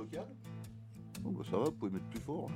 local. Oh, bah, ça va, vous pouvez mettre plus fort.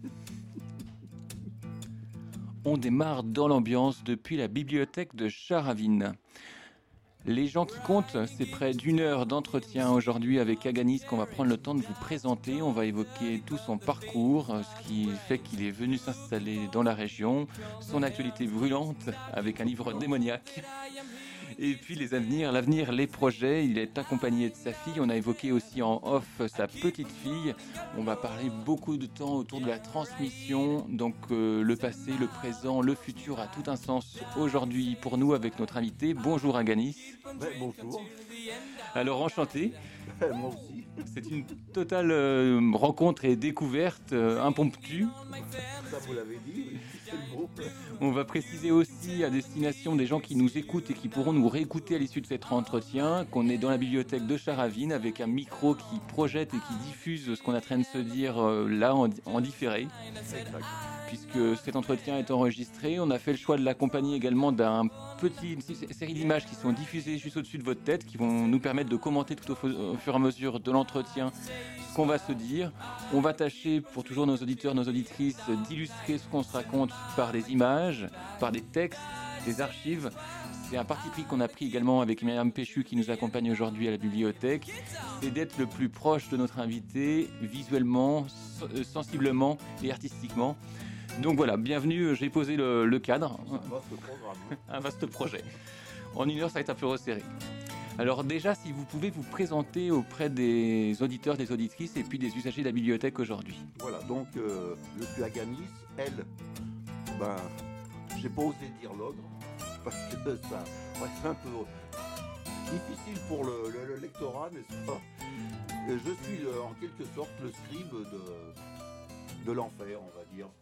On démarre dans l'ambiance depuis la bibliothèque de Charavine. Les gens qui comptent, c'est près d'une heure d'entretien aujourd'hui avec Aganis qu'on va prendre le temps de vous présenter. On va évoquer tout son parcours, ce qui fait qu'il est venu s'installer dans la région, son actualité brûlante avec un livre démoniaque. Et puis l'avenir, les projets. Il est accompagné de sa fille. On a évoqué aussi en off sa petite fille. On va parler beaucoup de temps autour de la transmission. Donc le passé, le présent, le futur a tout un sens aujourd'hui pour nous avec notre invité. Bonjour Aganis. Bonjour. Alors enchanté. Moi aussi. C'est une totale rencontre et découverte impromptue. Ça vous l'avez dit, oui, c'est le mot. On va préciser aussi à destination des gens qui nous écoutent et qui pourront nous réécouter à l'issue de cet entretien qu'on est dans la bibliothèque de Charavine avec un micro qui projette et qui diffuse ce qu'on est en train de se dire là en différé. Exact. Puisque cet entretien est enregistré, on a fait le choix de l'accompagner également d'une petite série d'images qui sont diffusées juste au-dessus de votre tête, qui vont nous permettre de commenter tout au fur et à mesure de l'entretien ce qu'on va se dire. On va tâcher, pour toujours nos auditeurs, nos auditrices, d'illustrer ce qu'on se raconte par des images, par des textes, des archives. C'est un parti pris qu'on a pris également avec Myriam Péchu qui nous accompagne aujourd'hui à la bibliothèque, c'est d'être le plus proche de notre invité, visuellement, sensiblement et artistiquement. Donc voilà, bienvenue, j'ai posé le cadre. C'est un vaste programme. Un vaste projet. En une heure, ça va être un peu resserré. Alors déjà, si vous pouvez vous présenter auprès des auditeurs, des auditrices et puis des usagers de la bibliothèque aujourd'hui. Voilà, donc je suis Aganis, elle, j'ai pas osé dire l'ogre, parce que ça c'est un peu difficile pour le lectorat, n'est-ce pas? Je suis en quelque sorte le scribe de l'enfer, on va dire.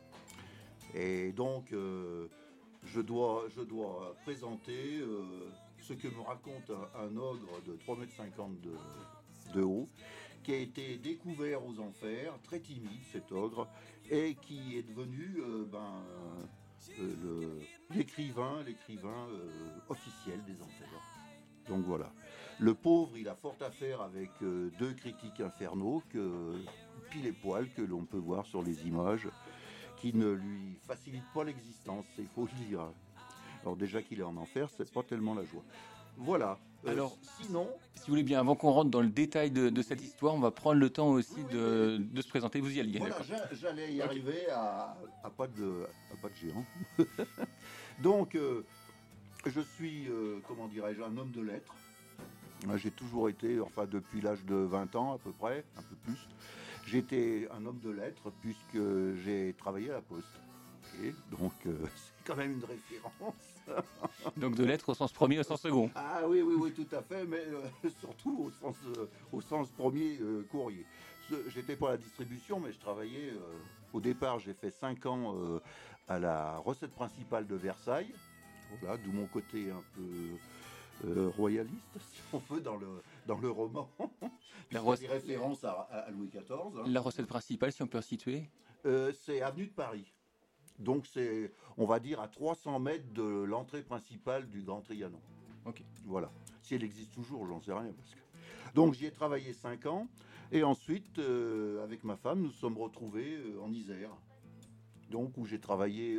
Et donc, je dois présenter ce que me raconte un ogre de 3,50 m de haut, qui a été découvert aux enfers, très timide cet ogre, et qui est devenu l'écrivain officiel des enfers. Donc voilà. Le pauvre, il a fort à faire avec deux critiques infernaux, pile et poil, que l'on peut voir sur les images, qui ne lui facilite pas l'existence, il faut le dire. Alors déjà qu'il est en enfer, c'est pas tellement la joie. Voilà. Alors, sinon, si vous voulez bien, avant qu'on rentre dans le détail de cette histoire, on va prendre le temps aussi de se présenter. Vous y allez. Voilà, j'allais y arriver à pas de géant. Donc, je suis, comment dirais-je, un homme de lettres. J'ai toujours été, enfin depuis l'âge de 20 ans à peu près, un peu plus, j'étais un homme de lettres puisque j'ai travaillé à la Poste. Et donc c'est quand même une référence. Donc de lettres au sens premier, au sens second. Ah oui, tout à fait, mais surtout au sens premier courrier. J'étais pas à la distribution, mais je travaillais, au départ j'ai fait 5 ans à la recette principale de Versailles. Voilà, d'où mon côté un peu royaliste, si on veut, dans le roman. Il y a des références à Louis XIV. Hein. La recette principale, si on peut situer c'est avenue de Paris. Donc c'est, on va dire, à 300 mètres de l'entrée principale du Grand Trianon. Ok. Voilà. Si elle existe toujours, j'en sais rien. Donc j'y ai travaillé 5 ans. Et ensuite, avec ma femme, nous sommes retrouvés en Isère. Donc où j'ai travaillé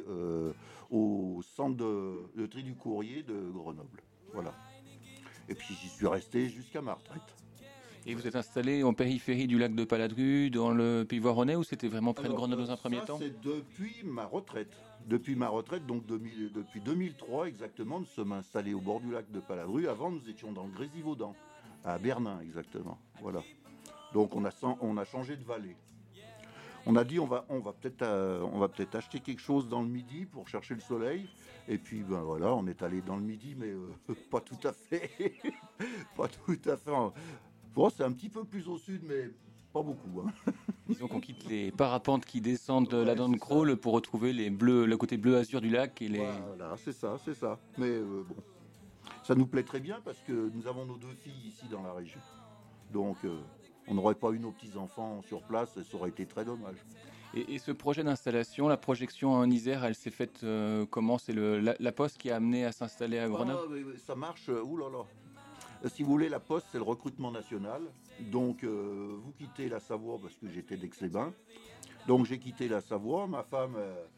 au centre de tri du courrier de Grenoble. Voilà. Et puis j'y suis resté jusqu'à ma retraite. Et vous êtes installé en périphérie du lac de Paladru, dans le Pays Voironnais, ou c'était vraiment près de Grenoble dans un premier temps? C'est depuis ma retraite. Depuis ma retraite, donc depuis 2003 exactement, nous sommes installés au bord du lac de Paladru. Avant, nous étions dans le Grésivaudan, à Bernin exactement. Voilà. Donc on a changé de vallée. On a dit on va peut-être acheter quelque chose dans le Midi pour chercher le soleil. Et puis ben voilà, on est allé dans le Midi, mais pas tout à fait. Pas tout à fait. Bon, c'est un petit peu plus au sud, mais pas beaucoup. Hein. Disons qu'on quitte les parapentes qui descendent de la Dent Crawl pour retrouver le côté bleu azur du lac et les. Voilà, c'est ça. Mais bon, ça nous plaît très bien parce que nous avons nos 2 filles ici dans la région. Donc on n'aurait pas eu nos petits-enfants sur place, et ça aurait été très dommage. Et ce projet d'installation, la projection en Isère, elle s'est faite comment? C'est la Poste qui a amené à s'installer à Grenoble? Ça marche, oulala. Si vous voulez, la Poste, c'est le recrutement national. Donc, vous quittez la Savoie parce que j'étais d'Aix-les-Bains. Donc, j'ai quitté la Savoie. Ma femme,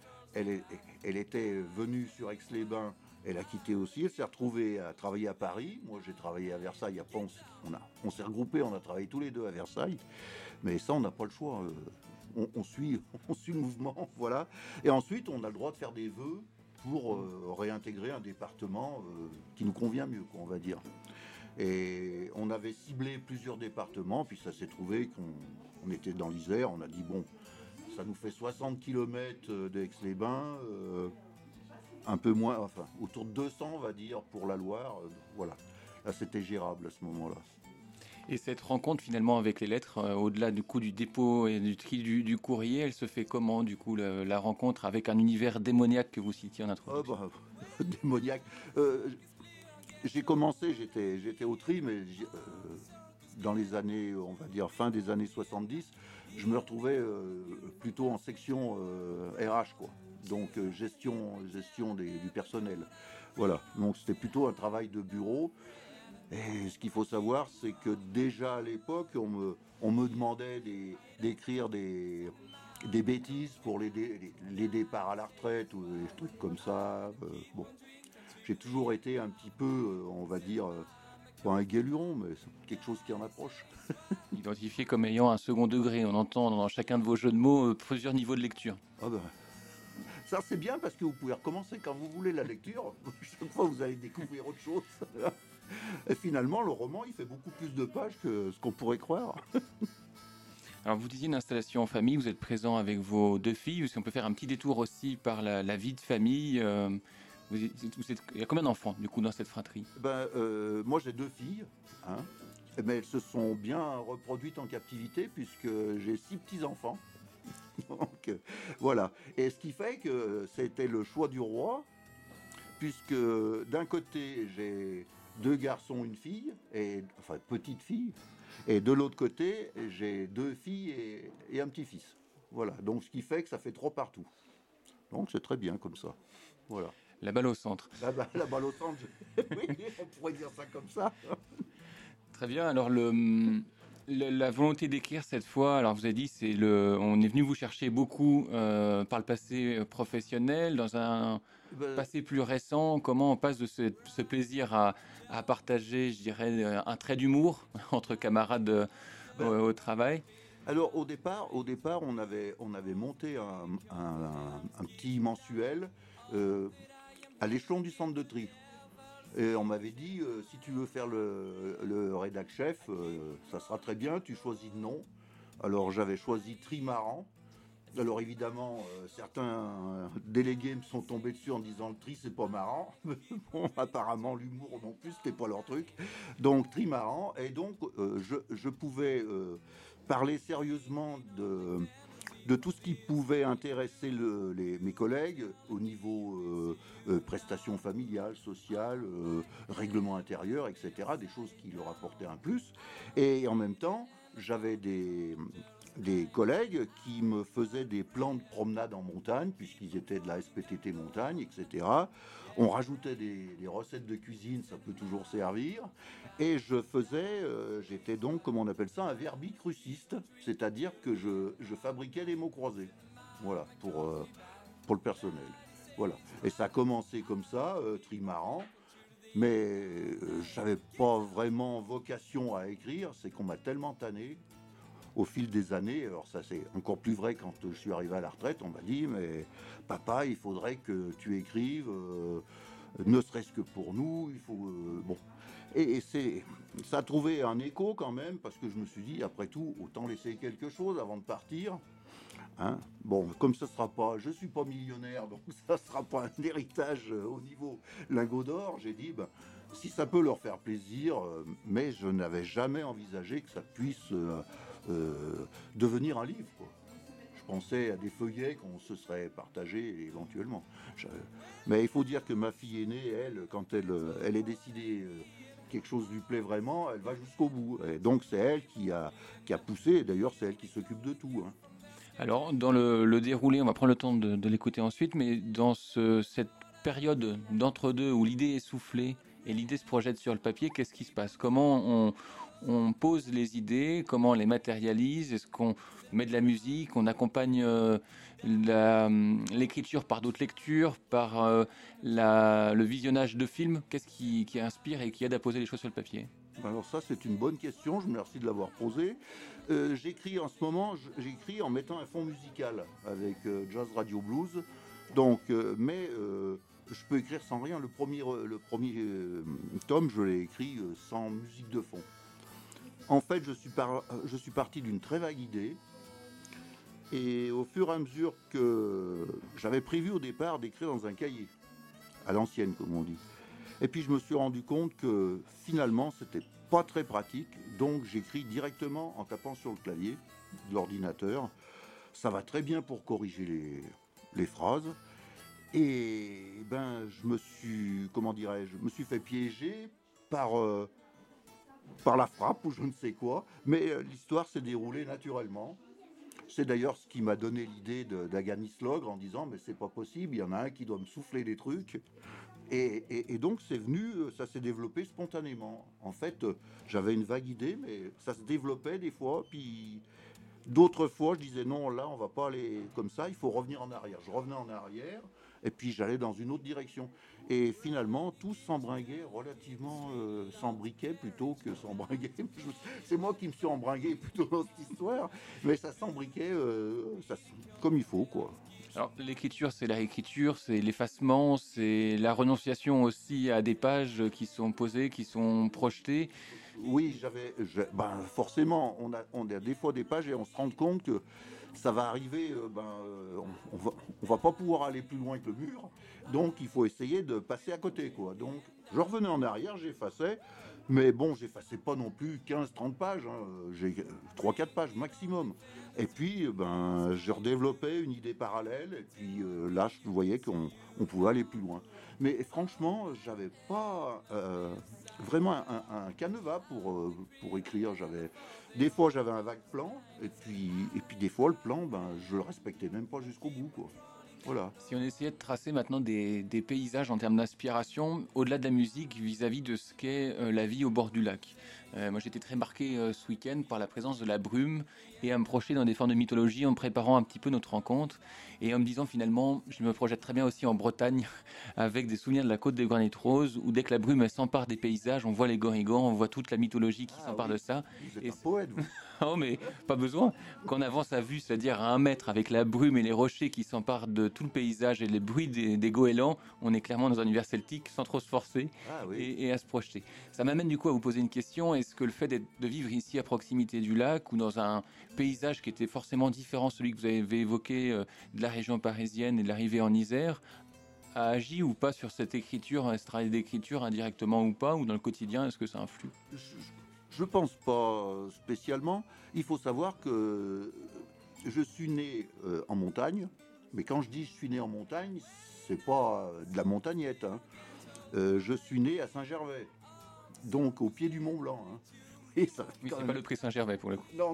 elle était venue sur Aix-les-Bains. Elle a quitté aussi. Elle s'est retrouvée à travailler à Paris. Moi, j'ai travaillé à Versailles. Après, on s'est regroupés. On a travaillé tous les deux à Versailles. Mais ça, on n'a pas le choix. On suit le mouvement. Voilà. Et ensuite, on a le droit de faire des vœux pour réintégrer un département qui nous convient mieux, quoi, on va dire. Et on avait ciblé plusieurs départements, puis ça s'est trouvé qu'on était dans l'Isère. On a dit, bon, ça nous fait 60 km d'Aix-les-Bains, un peu moins, enfin, autour de 200, on va dire, pour la Loire. Voilà, là, c'était gérable à ce moment-là. Et cette rencontre finalement avec les lettres, au-delà du coup du dépôt et du tri du courrier, elle se fait comment du coup la rencontre avec un univers démoniaque que vous citiez en introduction? Démoniaque. J'ai commencé, j'étais au tri, mais dans les années, on va dire fin des années 70, je me retrouvais plutôt en section RH, quoi. Donc gestion du personnel. Voilà, donc c'était plutôt un travail de bureau. Et ce qu'il faut savoir, c'est que déjà à l'époque, on me demandait d'écrire des bêtises pour les départs à la retraite ou des trucs comme ça. Bon, j'ai toujours été un petit peu, on va dire, pas un guéluron, mais c'est quelque chose qui en approche. Identifié comme ayant un second degré. On entend dans chacun de vos jeux de mots plusieurs niveaux de lecture. Ah ben, ça c'est bien parce que vous pouvez recommencer quand vous voulez la lecture. Chaque fois vous allez découvrir autre chose. Et finalement, le roman, il fait beaucoup plus de pages que ce qu'on pourrait croire. Alors, vous disiez une installation en famille, vous êtes présent avec vos 2 filles. Est-ce qu'on peut faire un petit détour aussi par la vie de famille? Il y a combien d'enfants, du coup, dans cette fratrie? Moi, j'ai 2 filles, hein, mais elles se sont bien reproduites en captivité puisque j'ai 6 petits-enfants. Donc, voilà. Et ce qui fait que c'était le choix du roi, puisque d'un côté, j'ai 2 garçons, une fille, enfin petite fille, et de l'autre côté, j'ai 2 filles et un petit-fils. Voilà, donc ce qui fait que ça fait 3 partout. Donc c'est très bien comme ça. Voilà. La balle au centre. La balle au centre, oui, on pourrait dire ça comme ça. Très bien, alors la volonté d'écrire cette fois, alors vous avez dit, on est venu vous chercher beaucoup par le passé professionnel, dans un passé plus récent. Comment on passe de ce plaisir à partager, je dirais, un trait d'humour entre camarades au travail? Alors au départ, on avait monté un petit mensuel à l'échelon du centre de tri. Et on m'avait dit, si tu veux faire le rédac chef, ça sera très bien, tu choisis le nom. Alors j'avais choisi Trimaran. Alors évidemment, certains délégués me sont tombés dessus en disant le tri c'est pas marrant. Bon, apparemment l'humour non plus c'était pas leur truc. Donc Trimaran, et donc je pouvais parler sérieusement de tout ce qui pouvait intéresser mes collègues au niveau prestations familiales, sociales, règlement intérieur, etc. Des choses qui leur apportaient un plus. Et en même temps, j'avais des collègues qui me faisaient des plans de promenade en montagne, puisqu'ils étaient de la SPTT montagne, etc. On rajoutait des recettes de cuisine, ça peut toujours servir. Et j'étais donc, comme on appelle ça, un verbicruciste, c'est-à-dire que je fabriquais des mots croisés, voilà, pour le personnel. Voilà. Et ça a commencé comme ça, Trimaran. Mais j'avais pas vraiment vocation à écrire, c'est qu'on m'a tellement tanné au fil des années. Alors ça c'est encore plus vrai quand je suis arrivé à la retraite, on m'a dit mais papa il faudrait que tu écrives, ne serait-ce que pour nous, il faut... bon. Et ça a trouvé un écho quand même, parce que je me suis dit après tout, autant laisser quelque chose avant de partir. Hein, bon, comme ça sera pas, je suis pas millionnaire, donc ça sera pas un héritage au niveau lingot d'or. J'ai dit, si ça peut leur faire plaisir, mais je n'avais jamais envisagé que ça puisse devenir un livre, quoi. Je pensais à des feuillets qu'on se serait partagés éventuellement. Mais il faut dire que ma fille aînée, elle, quand elle est décidée. Quelque chose lui plaît vraiment, elle va jusqu'au bout. Et donc c'est elle qui a poussé, et d'ailleurs c'est elle qui s'occupe de tout. Hein. Alors, dans le déroulé, on va prendre le temps de l'écouter ensuite, mais dans cette période d'entre-deux où l'idée est soufflée et l'idée se projette sur le papier, qu'est-ce qui se passe? Comment on pose les idées, comment on les matérialise? Est-ce qu'on met de la musique, on accompagne l'écriture par d'autres lectures, par le visionnage de films? Qu'est-ce qui inspire et qui aide à poser les choses sur le papier? Alors ça, c'est une bonne question, je vous remercie de l'avoir posée. J'écris en ce moment, j'écris en mettant un fond musical avec Jazz Radio Blues. Donc, je peux écrire sans rien. Le premier tome, je l'ai écrit sans musique de fond. En fait, je suis parti d'une très vague idée. Et au fur et à mesure que j'avais prévu au départ d'écrire dans un cahier, à l'ancienne comme on dit. Et puis je me suis rendu compte que finalement c'était pas très pratique, donc j'écris directement en tapant sur le clavier de l'ordinateur. Ça va très bien pour corriger les phrases. Et je me suis fait piéger par la frappe ou je ne sais quoi, mais l'histoire s'est déroulée naturellement. C'est d'ailleurs ce qui m'a donné l'idée d'Aganis Logre en disant mais c'est pas possible, il y en a un qui doit me souffler des trucs. Et donc c'est venu, ça s'est développé spontanément. En fait, j'avais une vague idée, mais ça se développait des fois. Puis d'autres fois, je disais non, là on va pas aller comme ça, il faut revenir en arrière. Je revenais en arrière et puis j'allais dans une autre direction. Et finalement, tout s'embringuait relativement, s'embriquait plutôt que s'embringuait. C'est moi qui me suis embringué plutôt dans cette histoire, mais ça s'embriquait comme il faut, quoi. Alors, l'écriture, c'est la réécriture, c'est l'effacement, c'est la renonciation aussi à des pages qui sont posées, qui sont projetées. Oui, forcément, on a des fois des pages et on se rend compte que ça va arriver, on va pas pouvoir aller plus loin que le mur, donc il faut essayer de passer à côté, quoi. Donc, je revenais en arrière, j'effaçais, mais bon, j'effaçais pas non plus 15-30 pages, hein. J'ai 3-4 pages maximum. Et puis, je redéveloppais une idée parallèle, et puis là, je voyais qu'on pouvait aller plus loin. Mais franchement, j'avais pas vraiment un canevas pour écrire. Des fois, j'avais un vague plan, et puis des fois, le plan, je le respectais même pas jusqu'au bout, quoi. Voilà. Si on essayait de tracer maintenant des paysages en termes d'inspiration, au-delà de la musique, vis-à-vis de ce qu'est la vie au bord du lac. Moi, j'étais très marqué ce week-end par la présence de la brume et à me projeter dans des formes de mythologie en préparant un petit peu notre rencontre et en me disant finalement, je me projette très bien aussi en Bretagne avec des souvenirs de la côte des Granit Roses où dès que la brume elle s'empare des paysages, on voit les Gorigans, on voit toute la mythologie qui s'empare de ça. Vous êtes un poète, vous. Oh, mais pas besoin. Quand on avance à vue, c'est-à-dire à 1 mètre, avec la brume et les rochers qui s'emparent de tout le paysage et les bruits des goélands, on est clairement dans un univers celtique sans trop se forcer et à se projeter. Ça m'amène du coup à vous poser une question. Est-ce que le fait de vivre ici à proximité du lac ou dans un paysage qui était forcément différent, celui que vous avez évoqué de la région parisienne et de l'arrivée en Isère, a agi ou pas sur cette écriture, ce travail d'écriture indirectement ou pas, ou dans le quotidien, est-ce que ça influe ? Je pense pas spécialement. Il faut savoir que je suis né en montagne, mais quand je dis je suis né en montagne, c'est pas de la montagnette, hein. Je suis né à Saint-Gervais, donc au pied du Mont Blanc, hein. Oui, c'est pas le prix Saint-Gervais pour le coup. Non,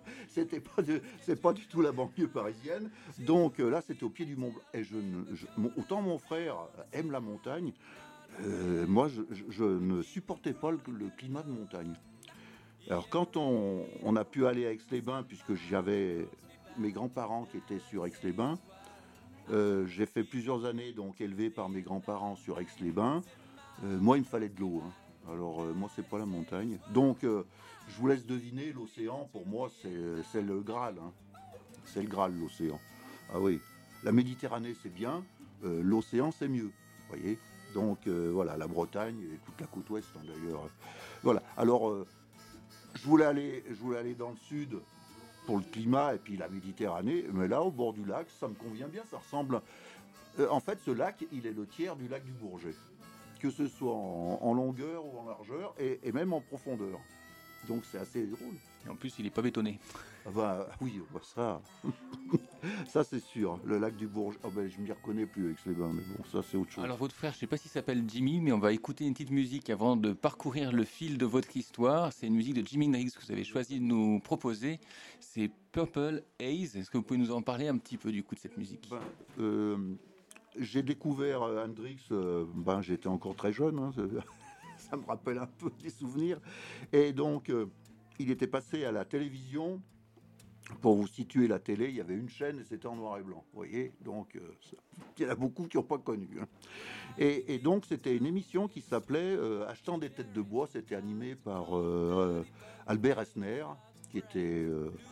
c'est pas du tout la banlieue parisienne. Donc là, c'était au pied du Mont Blanc. Et autant mon frère aime la montagne, moi, je ne supportais pas le climat de montagne. Alors quand on a pu aller à Aix-les-Bains, puisque j'avais mes grands-parents qui étaient sur Aix-les-Bains, j'ai fait plusieurs années donc élevé par mes grands-parents sur Aix-les-Bains. Moi, il me fallait de l'eau, hein. Alors moi, c'est pas la montagne. Donc je vous laisse deviner, l'océan, pour moi, c'est le Graal, hein. C'est le Graal, l'océan. Ah oui, la Méditerranée, c'est bien, l'océan, c'est mieux, voyez. Donc voilà, la Bretagne et toute la côte ouest, hein, d'ailleurs. Voilà, alors... Je voulais aller dans le sud pour le climat et puis la Méditerranée, mais là, au bord du lac, ça me convient bien, ça ressemble... en fait, ce lac, il est le tiers du lac du Bourget, que ce soit en longueur ou en largeur, et même en profondeur. Donc c'est assez drôle. Et en plus, il n'est pas bétonné. Ah oui, ça... ça c'est sûr, le lac du Bourget, je m'y reconnais plus avec les bains, mais bon, ça c'est autre chose. Alors votre frère, je ne sais pas s'il s'appelle Jimmy, mais on va écouter une petite musique avant de parcourir le fil de votre histoire. C'est une musique de Jimi Hendrix que vous avez choisi de nous proposer. C'est Purple Haze. Est-ce que vous pouvez nous en parler un petit peu du coup de cette musique ? J'ai découvert Hendrix, j'étais encore très jeune, hein. ça me rappelle un peu des souvenirs. Et donc, il était passé à la télévision. Pour vous situer la télé, il y avait une chaîne et c'était en noir et blanc. Vous voyez, donc il y en a beaucoup qui n'ont pas connu. Hein. Et donc c'était une émission qui s'appelait Achetant des têtes de bois. C'était animé par Albert Esner, qui était,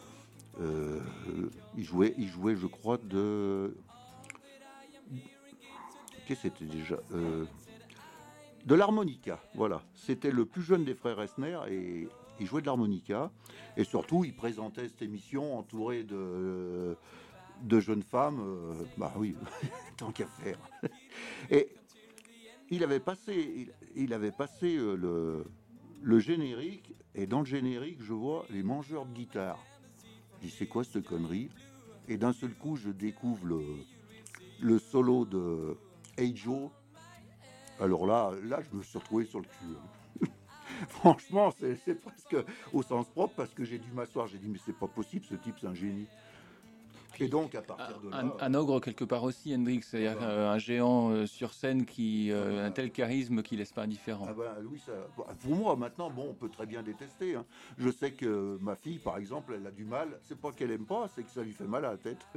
il jouait, je crois, qu'est-ce que c'était déjà de l'harmonica. Voilà, c'était le plus jeune des frères Esner et il jouait de l'harmonica. Et surtout, il présentait cette émission entouré de jeunes femmes. Bah oui, tant qu'à faire. Et il avait passé, le générique. Et dans le générique, je vois les mangeurs de guitare. Je dis, c'est quoi cette connerie? Et d'un seul coup, je découvre le solo de Hey Joe. Alors là, je me suis retrouvé sur le cul. Franchement, c'est presque au sens propre parce que j'ai dû m'asseoir. J'ai dit, mais c'est pas possible, ce type, c'est un génie. Et donc, à partir de là. Un ogre, quelque part aussi, Hendrix, c'est-à-dire un géant sur scène qui a un tel charisme qui laisse pas indifférent. Ah ben, oui, pour moi, maintenant, bon, on peut très bien détester. Hein. Je sais que ma fille, par exemple, elle a du mal. C'est pas qu'elle aime pas, c'est que ça lui fait mal à la tête.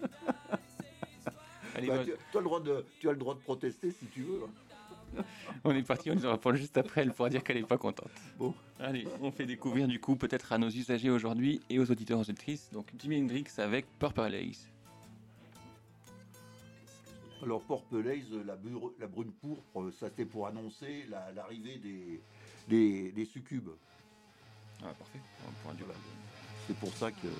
Allez, bah, tu as le droit de protester si tu veux. Hein. On est parti, on les reprend juste après, elle pourra dire qu'elle n'est pas contente. Bon. Allez, on fait découvrir du coup peut-être à nos usagers aujourd'hui et aux auditeurs et aux auditrices, donc Jimi Hendrix avec Purple Haze. Alors Purple Haze, la brune pourpre, ça c'était pour annoncer l'arrivée des succubes. Ah parfait, on pourra dire. Voilà. C'est pour ça que...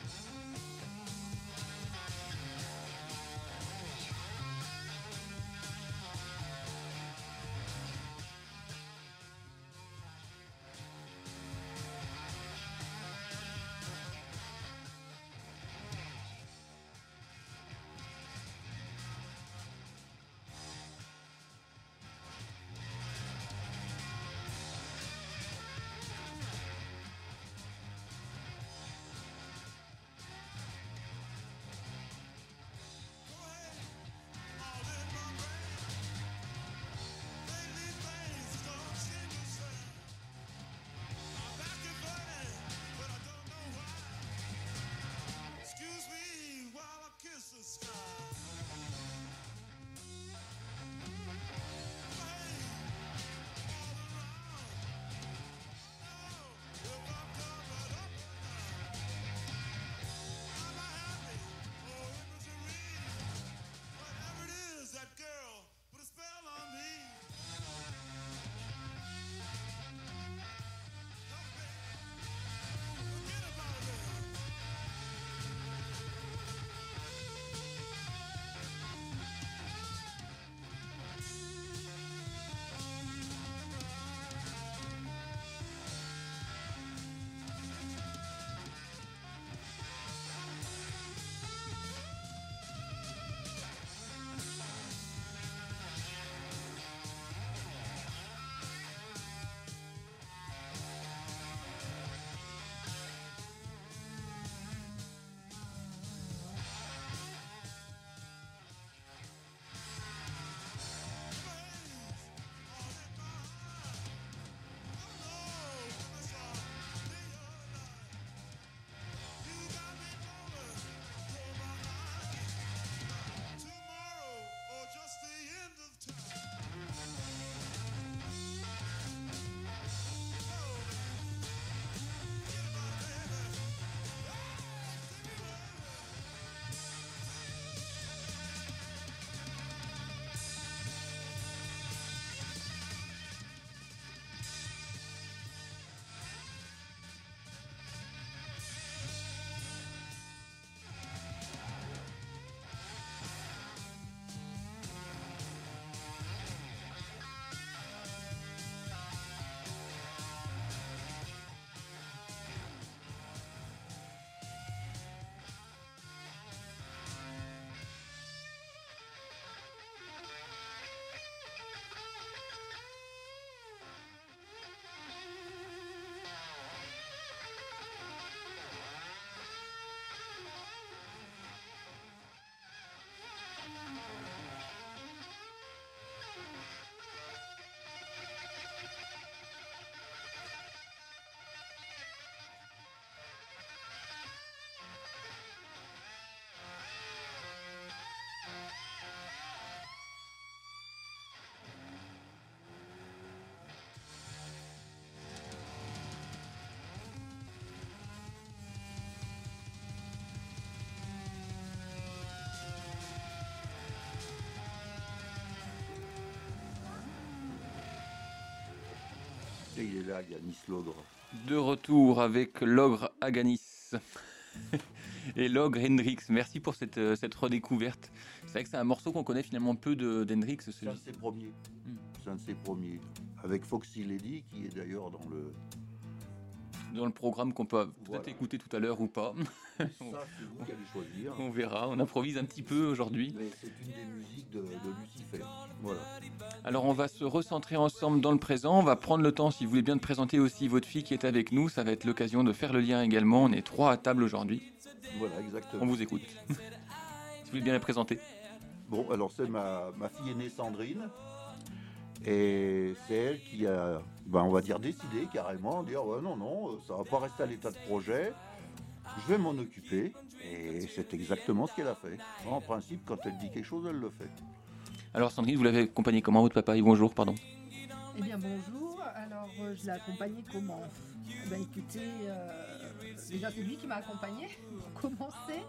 Et il est là, Aganis l'ogre. De retour avec l'ogre Aganis et l'ogre Hendrix. Merci pour cette redécouverte. C'est vrai que c'est un morceau qu'on connaît finalement peu d'Hendrix. C'est un de ses premiers. C'est un de ses premiers. Avec Foxy Lady, qui est d'ailleurs dans le programme qu'on peut peut-être écouter tout à l'heure ou pas. Ça, c'est vous qui allez choisir. On verra, on improvise un petit peu aujourd'hui. Mais c'est une des musiques de Lucifer. Voilà. Alors on va se recentrer ensemble dans le présent. On va prendre le temps, si vous voulez bien, de présenter aussi votre fille qui est avec nous. Ça va être l'occasion de faire le lien également. On est 3 à table aujourd'hui. Voilà, exactement. On vous écoute. Si vous voulez bien la présenter. Bon, alors c'est ma fille aînée Sandrine. Et c'est elle qui a, on va dire, décidé carrément, dire ouais, non, ça va pas rester à l'état de projet, je vais m'en occuper. Et c'est exactement ce qu'elle a fait. En principe, quand elle dit quelque chose, elle le fait. Alors Sandrine, vous l'avez accompagnée comment, votre papa? Bonjour, pardon. Eh bien bonjour, alors je l'ai accompagné comment? Écoutez, déjà c'est lui qui m'a accompagné pour commencer.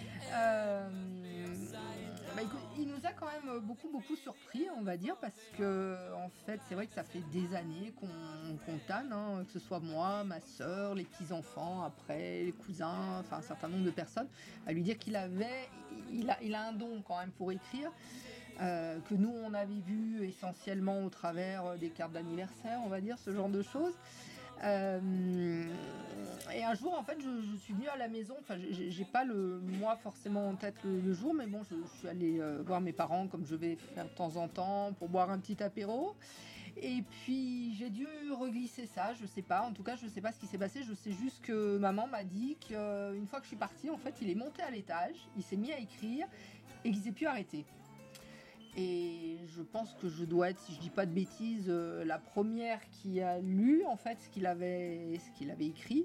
Écoute, il nous a quand même beaucoup surpris, on va dire, parce que en fait c'est vrai que ça fait des années qu'on tanne, hein, que ce soit moi, ma soeur, les petits-enfants, après les cousins, enfin un certain nombre de personnes, à lui dire qu'il a un don quand même pour écrire. Que nous on avait vu essentiellement au travers des cartes d'anniversaire, on va dire, ce genre de choses. Et un jour en fait je suis venue à la maison, enfin j'ai pas le mois forcément en tête le jour, mais bon je suis allée voir mes parents comme je vais faire de temps en temps pour boire un petit apéro. Et puis j'ai dû reglisser ça, je sais pas, en tout cas je sais pas ce qui s'est passé, je sais juste que maman m'a dit qu'une fois que je suis partie, en fait il est monté à l'étage, il s'est mis à écrire et qu'il s'est plus arrêté. Et je pense que je dois être, si je dis pas de bêtises, la première qui a lu en fait ce qu'il avait écrit.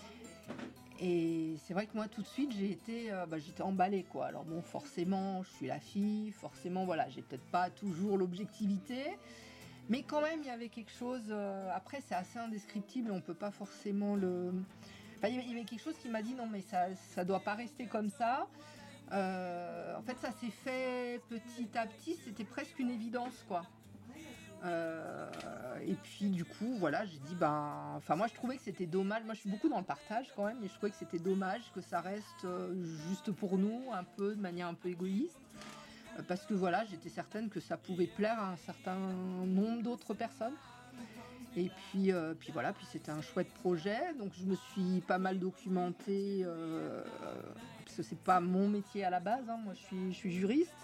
Et c'est vrai que moi tout de suite j'étais emballée quoi. Alors bon, forcément je suis la fille, forcément voilà, j'ai peut-être pas toujours l'objectivité, mais quand même il y avait quelque chose. Après c'est assez indescriptible, on peut pas forcément le. Enfin, il y avait quelque chose qui m'a dit non mais ça doit pas rester comme ça. En fait ça s'est fait petit à petit, c'était presque une évidence quoi. Et puis du coup voilà, j'ai dit moi je trouvais que c'était dommage, moi je suis beaucoup dans le partage quand même, et je trouvais que c'était dommage que ça reste juste pour nous, un peu de manière un peu égoïste, parce que voilà, j'étais certaine que ça pouvait plaire à un certain nombre d'autres personnes. Et puis voilà, puis c'était un chouette projet, donc je me suis pas mal documentée, parce que c'est pas mon métier à la base, hein, moi je suis juriste.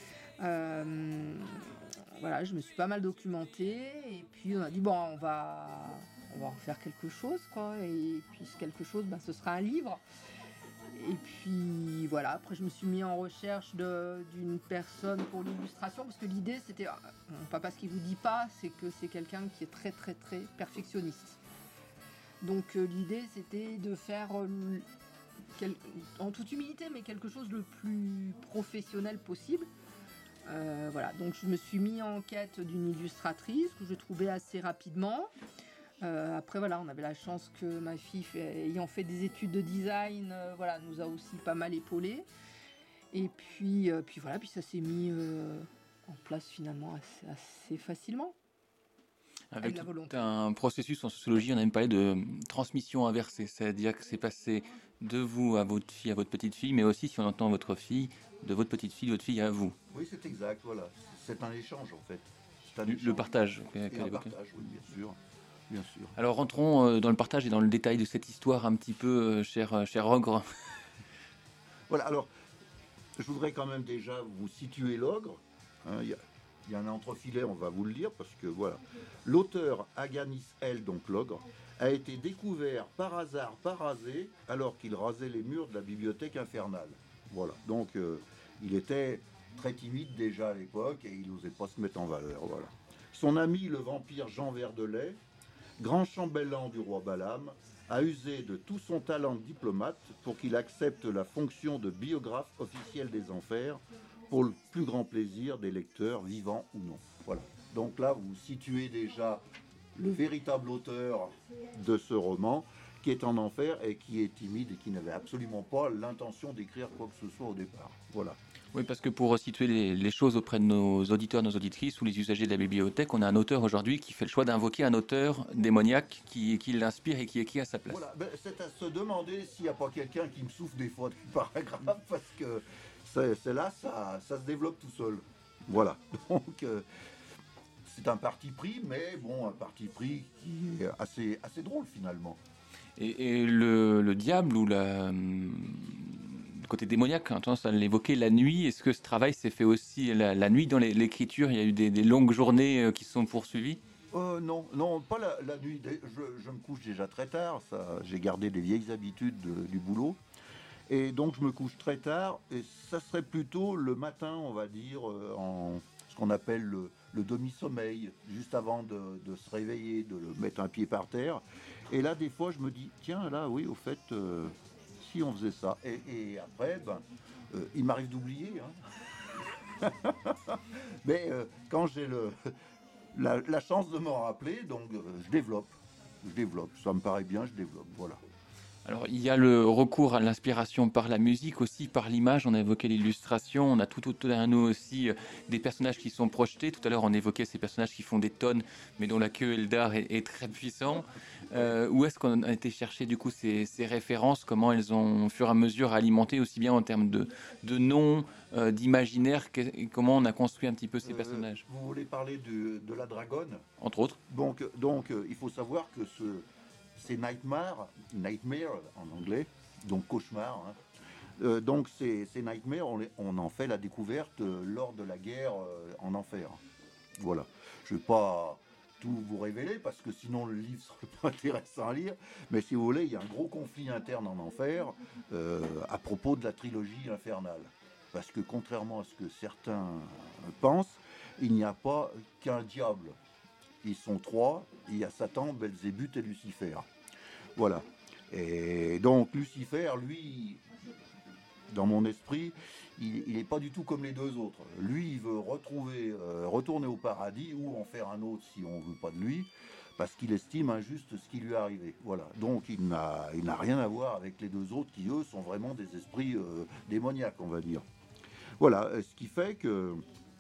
Voilà, je me suis pas mal documentée, et puis on a dit on va en faire quelque chose quoi, et puis ce quelque chose, ce sera un livre. Et puis voilà, après je me suis mis en recherche d'une personne pour l'illustration, parce que l'idée c'était, mon papa ce qu'il vous dit pas, c'est que c'est quelqu'un qui est très très très perfectionniste. Donc l'idée c'était de faire, en toute humilité, mais quelque chose le plus professionnel possible. Voilà, donc je me suis mis en quête d'une illustratrice que je trouvais assez rapidement. Après voilà, on avait la chance que ma fille, ayant fait des études de design, nous a aussi pas mal épaulés. Et puis voilà, puis ça s'est mis en place finalement assez facilement. Avec la volonté. Un processus en sociologie, on a même parlé de transmission inversée, c'est-à-dire que c'est passé de vous à votre fille, à votre petite fille, mais aussi, si on entend votre fille, de votre petite fille à vous. Oui, c'est exact, voilà. C'est un échange en fait. Le partage. Le partage, oui, bien sûr. Bien sûr. Alors rentrons dans le partage et dans le détail de cette histoire un petit peu, cher ogre. Voilà, alors, je voudrais quand même déjà vous situer l'ogre. Il y a un entrefilet, on va vous le dire, parce que voilà. L'auteur Aganis L, donc l'ogre, a été découvert par hasard par Azé, alors qu'il rasait les murs de la bibliothèque infernale. Voilà, donc il était très timide déjà à l'époque et il n'osait pas se mettre en valeur. Voilà. Son ami, le vampire Jean Verdelais, grand chambellan du roi Balaam, a usé de tout son talent de diplomate pour qu'il accepte la fonction de biographe officiel des enfers pour le plus grand plaisir des lecteurs, vivants ou non. Voilà. Donc là, vous situez déjà le véritable auteur de ce roman, qui est en enfer et qui est timide et qui n'avait absolument pas l'intention d'écrire quoi que ce soit au départ. Voilà. Oui, parce que pour situer les choses auprès de nos auditeurs, nos auditrices ou les usagers de la bibliothèque, on a un auteur aujourd'hui qui fait le choix d'invoquer un auteur démoniaque qui l'inspire et qui écrit à sa place. Voilà, c'est à se demander s'il n'y a pas quelqu'un qui me souffle des fois du paragraphe, parce que c'est là, ça se développe tout seul. Voilà, donc c'est un parti pris, mais bon, un parti pris qui est assez drôle finalement. Et le diable ou le côté démoniaque, on a tendance à l'évoquer la nuit. Est-ce que ce travail s'est fait aussi la nuit dans l'écriture? Il y a eu des longues journées qui se sont poursuivies? Non, pas la nuit. Je me couche déjà très tard. J'ai gardé des vieilles habitudes du boulot. Et donc je me couche très tard. Et ça serait plutôt le matin, on va dire, en ce qu'on appelle le demi-sommeil, juste avant de se réveiller, de mettre un pied par terre. Et là, des fois, je me dis, tiens, là, oui, au fait, si on faisait ça. Et après, il m'arrive d'oublier. Hein. Mais quand j'ai la chance de m'en rappeler, donc je développe. Ça me paraît bien, je développe, voilà. Alors, il y a le recours à l'inspiration par la musique, aussi par l'image. On a évoqué l'illustration. On a tout autour de nous aussi des personnages qui sont projetés. Tout à l'heure, on évoquait ces personnages qui font des tonnes, mais dont la queue et le dard est très puissant. Où est-ce qu'on a été chercher du coup ces références? Comment elles ont, au fur et à mesure, alimenté aussi bien en termes de noms, d'imaginaire, comment on a construit un petit peu ces personnages? Vous voulez parler de la dragonne? Entre autres. Donc il faut savoir que c'est Nightmare en anglais, donc cauchemar. Hein. Donc ces Nightmares, on en fait la découverte lors de la guerre en enfer. Voilà. Je ne vais pas tout vous révéler parce que sinon le livre serait pas intéressant à lire. Mais si vous voulez, il y a un gros conflit interne en enfer à propos de la trilogie infernale. Parce que contrairement à ce que certains pensent, il n'y a pas qu'un diable. Ils sont trois, il y a Satan, Belzébuth et Lucifer. Voilà. Et donc Lucifer, lui, dans mon esprit, il n'est pas du tout comme les deux autres. Lui, il veut retourner au paradis ou en faire un autre si on ne veut pas de lui, parce qu'il estime injuste ce qui lui est arrivé. Voilà. Donc il n'a rien à voir avec les deux autres qui, eux, sont vraiment des esprits démoniaques, on va dire. Voilà. Ce qui fait que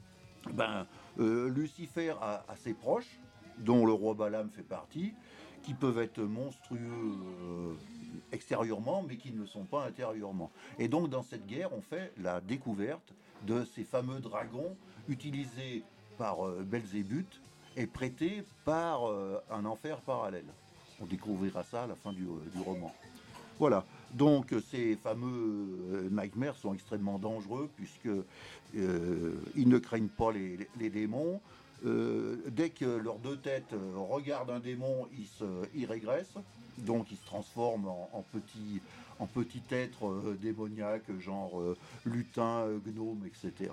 Lucifer a ses proches, dont le roi Balaam fait partie, qui peuvent être monstrueux extérieurement, mais qui ne le sont pas intérieurement. Et donc, dans cette guerre, on fait la découverte de ces fameux dragons utilisés par Belzébuth et prêtés par un enfer parallèle. On découvrira ça à la fin du roman. Voilà. Donc, ces fameux nightmares sont extrêmement dangereux puisque ils ne craignent pas les démons. Dès que leurs deux têtes regardent un démon, ils régressent, donc ils se transforment en petits êtres démoniaques, genre lutins, gnomes, etc.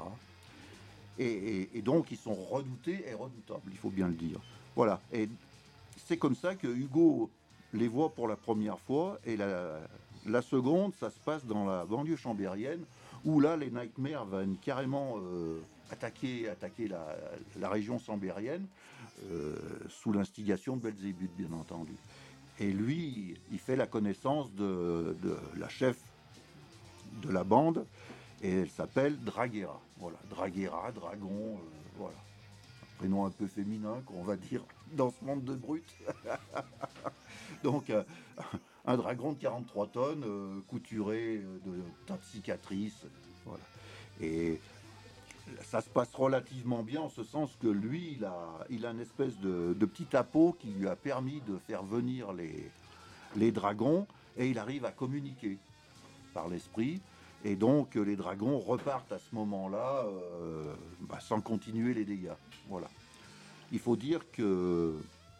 Et donc ils sont redoutés et redoutables, il faut bien le dire. Voilà, et c'est comme ça que Hugo les voit pour la première fois, et la seconde, ça se passe dans la banlieue chambérienne, où là, les Nightmares viennent carrément attaquer la région chambérienne, sous l'instigation de Belzébuth, bien entendu. Et lui, il fait la connaissance de la chef de la bande, et elle s'appelle Draguera. Voilà, Draguera, dragon, voilà. Un prénom un peu féminin, qu'on va dire, dans ce monde de brutes. Donc, un dragon de 43 tonnes, couturé de tas de cicatrices. Voilà. Et ça se passe relativement bien en ce sens que lui, il a une espèce de petit appeau qui lui a permis de faire venir les dragons, et il arrive à communiquer par l'esprit. Et donc les dragons repartent à ce moment-là sans continuer les dégâts. Voilà. Il faut dire que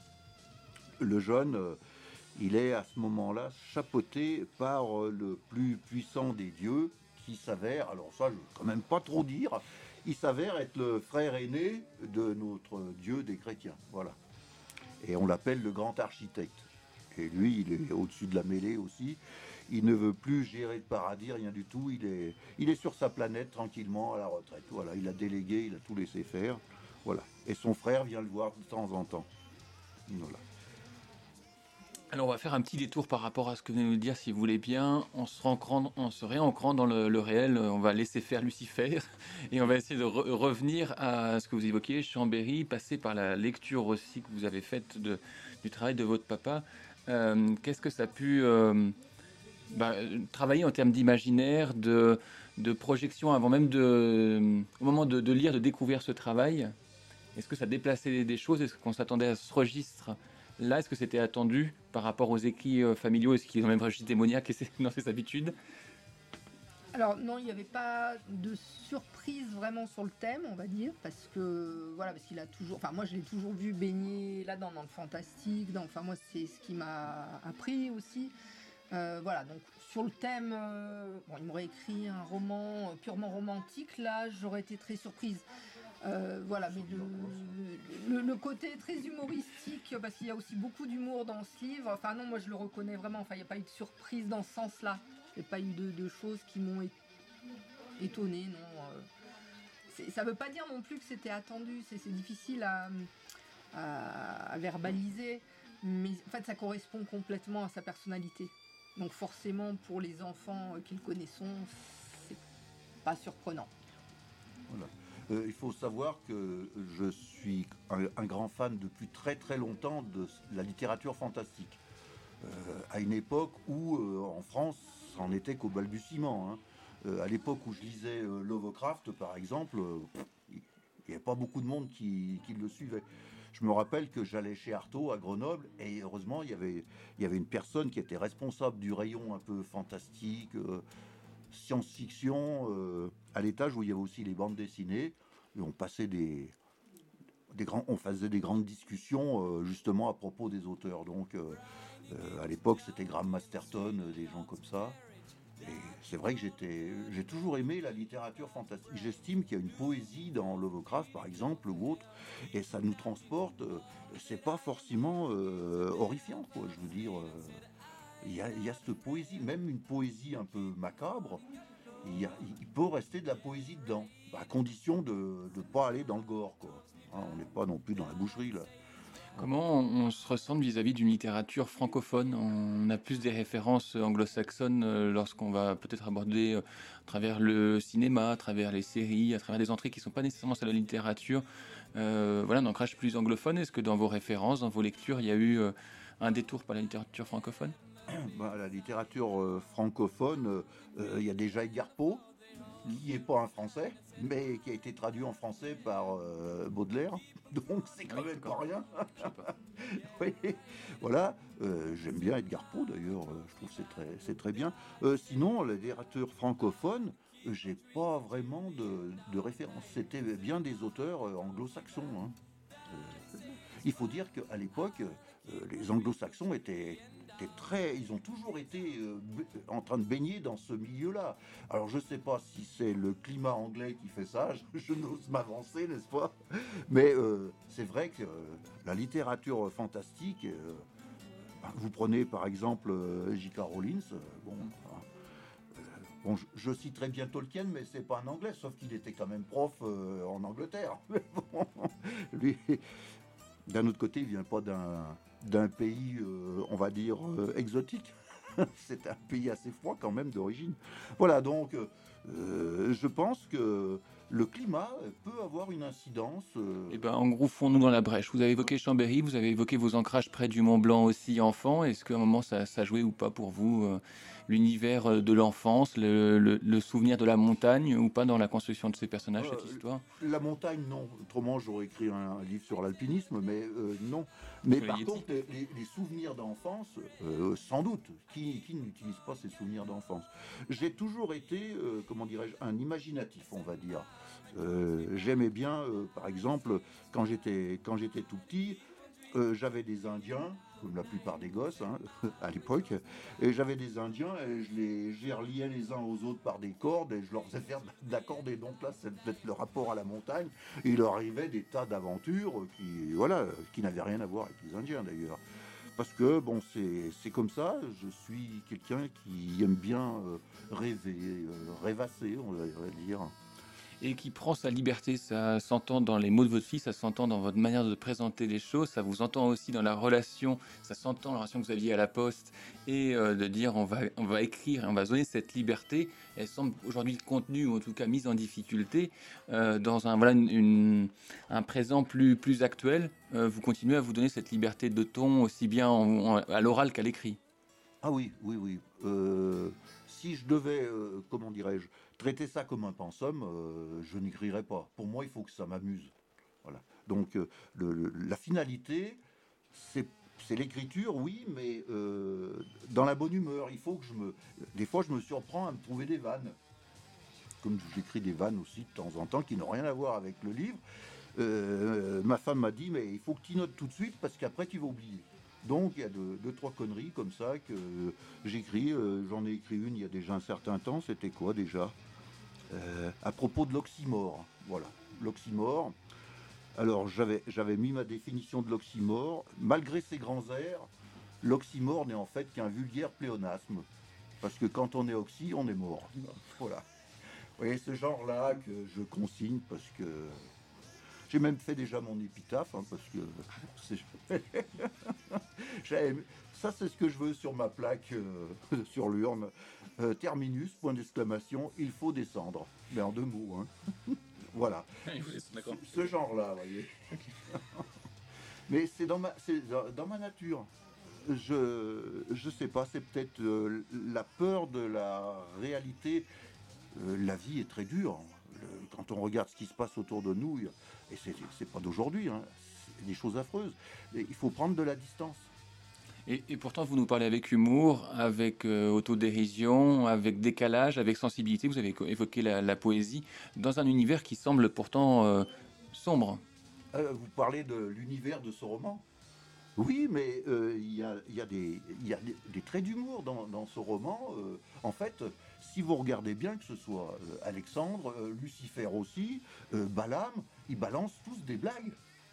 le jeune, il est à ce moment-là chapeauté par le plus puissant des dieux, qui s'avère, alors ça je ne veux quand même pas trop dire, il s'avère être le frère aîné de notre Dieu des chrétiens. Voilà. Et on l'appelle le grand architecte. Et lui, il est au-dessus de la mêlée aussi. Il ne veut plus gérer de paradis, rien du tout. Il est sur sa planète tranquillement à la retraite. Voilà, il a délégué, il a tout laissé faire. Voilà. Et son frère vient le voir de temps en temps. Voilà. Alors on va faire un petit détour par rapport à ce que vous venez de nous dire, si vous voulez bien, en se réancrant dans le réel, on va laisser faire Lucifer et on va essayer de revenir à ce que vous évoquiez, Chambéry, passer par la lecture aussi que vous avez faite du travail de votre papa. Qu'est-ce que ça a pu travailler en termes d'imaginaire, de projection avant même au moment de lire, de découvrir ce travail? Est-ce que ça déplaçait des choses? Est-ce qu'on s'attendait à ce registre là? Est-ce que c'était attendu par rapport aux écrits familiaux? Est-ce qu'ils ont même registre démoniaque et c'est dans ses habitudes? Alors non, il n'y avait pas de surprise vraiment sur le thème, on va dire, parce qu'il a toujours, enfin moi je l'ai toujours vu baigner là-dedans, dans le fantastique, enfin moi c'est ce qui m'a appris aussi. Voilà, donc sur le thème, il m'aurait écrit un roman purement romantique, là j'aurais été très surprise. Voilà, mais le côté très humoristique, parce qu'il y a aussi beaucoup d'humour dans ce livre. Enfin non, moi je le reconnais vraiment. Enfin, il n'y a pas eu de surprise dans ce sens-là. Il n'y a pas eu de choses qui m'ont étonnée, non. Ça ne veut pas dire non plus que c'était attendu. C'est difficile à verbaliser, mais en fait ça correspond complètement à sa personnalité. Donc forcément, pour les enfants qui le connaissent, c'est pas surprenant. Voilà. Il faut savoir que je suis un grand fan depuis très très longtemps de la littérature fantastique. À une époque où en France, ça n'en était qu'au balbutiement. À l'époque où je lisais Lovecraft, par exemple, il n'y avait pas beaucoup de monde qui le suivait. Je me rappelle que j'allais chez Artaud à Grenoble et heureusement il y avait une personne qui était responsable du rayon un peu fantastique, science-fiction, à l'étage où il y avait aussi les bandes dessinées. Et on passait on faisait des grandes discussions justement à propos des auteurs. Donc à l'époque c'était Graham Masterton, des gens comme ça. Et c'est vrai que j'ai toujours aimé la littérature fantastique. J'estime qu'il y a une poésie dans Lovecraft, par exemple, ou autre, et ça nous transporte. C'est pas forcément horrifiant, quoi. Je veux dire, il y a cette poésie, même une poésie un peu macabre. Il peut rester de la poésie dedans, à condition de ne pas aller dans le gore, quoi. Hein, on n'est pas non plus dans la boucherie, là. Comment on se ressent vis-à-vis d'une littérature francophone? On a plus des références anglo-saxonnes lorsqu'on va peut-être aborder à travers le cinéma, à travers les séries, à travers des entrées qui ne sont pas nécessairement celles de la littérature. Voilà, un ancrage plus anglophone. Est-ce que dans vos références, dans vos lectures, il y a eu un détour par la littérature francophone? La littérature francophone, il y a déjà Edgar Poe, qui n'est pas un Français, mais qui a été traduit en français par Baudelaire. Donc c'est quand même pas rien. Oui, voilà. J'aime bien Edgar Poe d'ailleurs. Je trouve que c'est très bien. Sinon, la littérature francophone, j'ai pas vraiment de référence. C'était bien des auteurs anglo-saxons. Hein. Il faut dire qu'à l'époque, les anglo-saxons étaient ils ont toujours été en train de baigner dans ce milieu-là. Alors je ne sais pas si c'est le climat anglais qui fait ça, je n'ose m'avancer, n'est-ce pas? Mais c'est vrai que la littérature fantastique, vous prenez par exemple J.K. Rowling, bon, je citerai bien Tolkien, mais c'est pas un anglais, sauf qu'il était quand même prof en Angleterre. Bon, lui, d'un autre côté, il vient pas d'un pays, on va dire, exotique. C'est un pays assez froid quand même d'origine. Voilà, donc je pense que le climat peut avoir une incidence. Eh ben, engouffrons-nous dans la brèche. Vous avez évoqué Chambéry, vous avez évoqué vos ancrages près du Mont Blanc aussi, enfant. Est-ce qu'à un moment ça jouait ou pas pour vous l'univers de l'enfance, le souvenir de la montagne ou pas dans la construction de ces personnages, cette histoire? La montagne, non. Autrement, j'aurais écrit un livre sur l'alpinisme, mais non. Mais par contre, les souvenirs d'enfance, sans doute. Qui n'utilise pas ses souvenirs d'enfance? J'ai toujours été, comment dirais-je, un imaginatif, on va dire. J'aimais bien, par exemple, quand j'étais tout petit, j'avais des Indiens, comme la plupart des gosses hein, à l'époque, et j'avais des Indiens et je les reliais les uns aux autres par des cordes et je leur faisais faire de la corde. Et donc là, c'est peut-être le rapport à la montagne. Et il leur arrivait des tas d'aventures qui n'avaient rien à voir avec les Indiens d'ailleurs. Parce que bon, c'est comme ça. Je suis quelqu'un qui aime bien rêver, rêvasser, on va dire. et qui prend sa liberté. Ça s'entend dans les mots de votre fille, ça s'entend dans votre manière de présenter les choses, ça vous entend aussi dans la relation, ça s'entend dans la relation que vous aviez à la poste et de dire on va écrire, on va donner cette liberté. Elle semble aujourd'hui contenue ou en tout cas mise en difficulté dans un présent plus actuel. Vous continuez à vous donner cette liberté de ton aussi bien à l'oral qu'à l'écrit. Ah oui, oui, oui. Si je devais, comment dirais-je, traiter ça comme un pensum, je n'écrirais pas. Pour moi, il faut que ça m'amuse. Voilà. Donc, la finalité, c'est l'écriture, oui, mais dans la bonne humeur. Il faut que des fois, je me surprends à me trouver des vannes. Comme j'écris des vannes aussi de temps en temps qui n'ont rien à voir avec le livre. Ma femme m'a dit, mais il faut que tu notes tout de suite parce qu'après, tu vas oublier. Donc il y a deux, trois conneries comme ça que j'écris. J'en ai écrit une il y a déjà un certain temps. C'était quoi déjà à propos de l'oxymore. Voilà, l'oxymore. Alors j'avais mis ma définition de l'oxymore. Malgré ses grands airs, l'oxymore n'est en fait qu'un vulgaire pléonasme. Parce que quand on est oxy, on est mort. Voilà. Vous voyez, ce genre-là que je consigne parce que... J'ai même fait déjà mon épitaphe, hein, parce que ça, c'est ce que je veux sur ma plaque, sur l'urne. Terminus, point d'exclamation, il faut descendre. Mais en 2 mots. Hein. Voilà. Ce genre-là, vous voyez. Mais c'est dans ma nature. Je sais pas, c'est peut-être la peur de la réalité. La vie est très dure. Quand on regarde ce qui se passe autour de nous, et c'est pas d'aujourd'hui, hein, c'est des choses affreuses. Et il faut prendre de la distance. Et pourtant, vous nous parlez avec humour, avec autodérision, avec décalage, avec sensibilité. Vous avez évoqué la poésie dans un univers qui semble pourtant sombre. Vous parlez de l'univers de ce roman ? Oui, mais il y a des traits d'humour dans ce roman. En fait, si vous regardez bien, que ce soit Alexandre, Lucifer aussi, Balaam, ils balancent tous des blagues.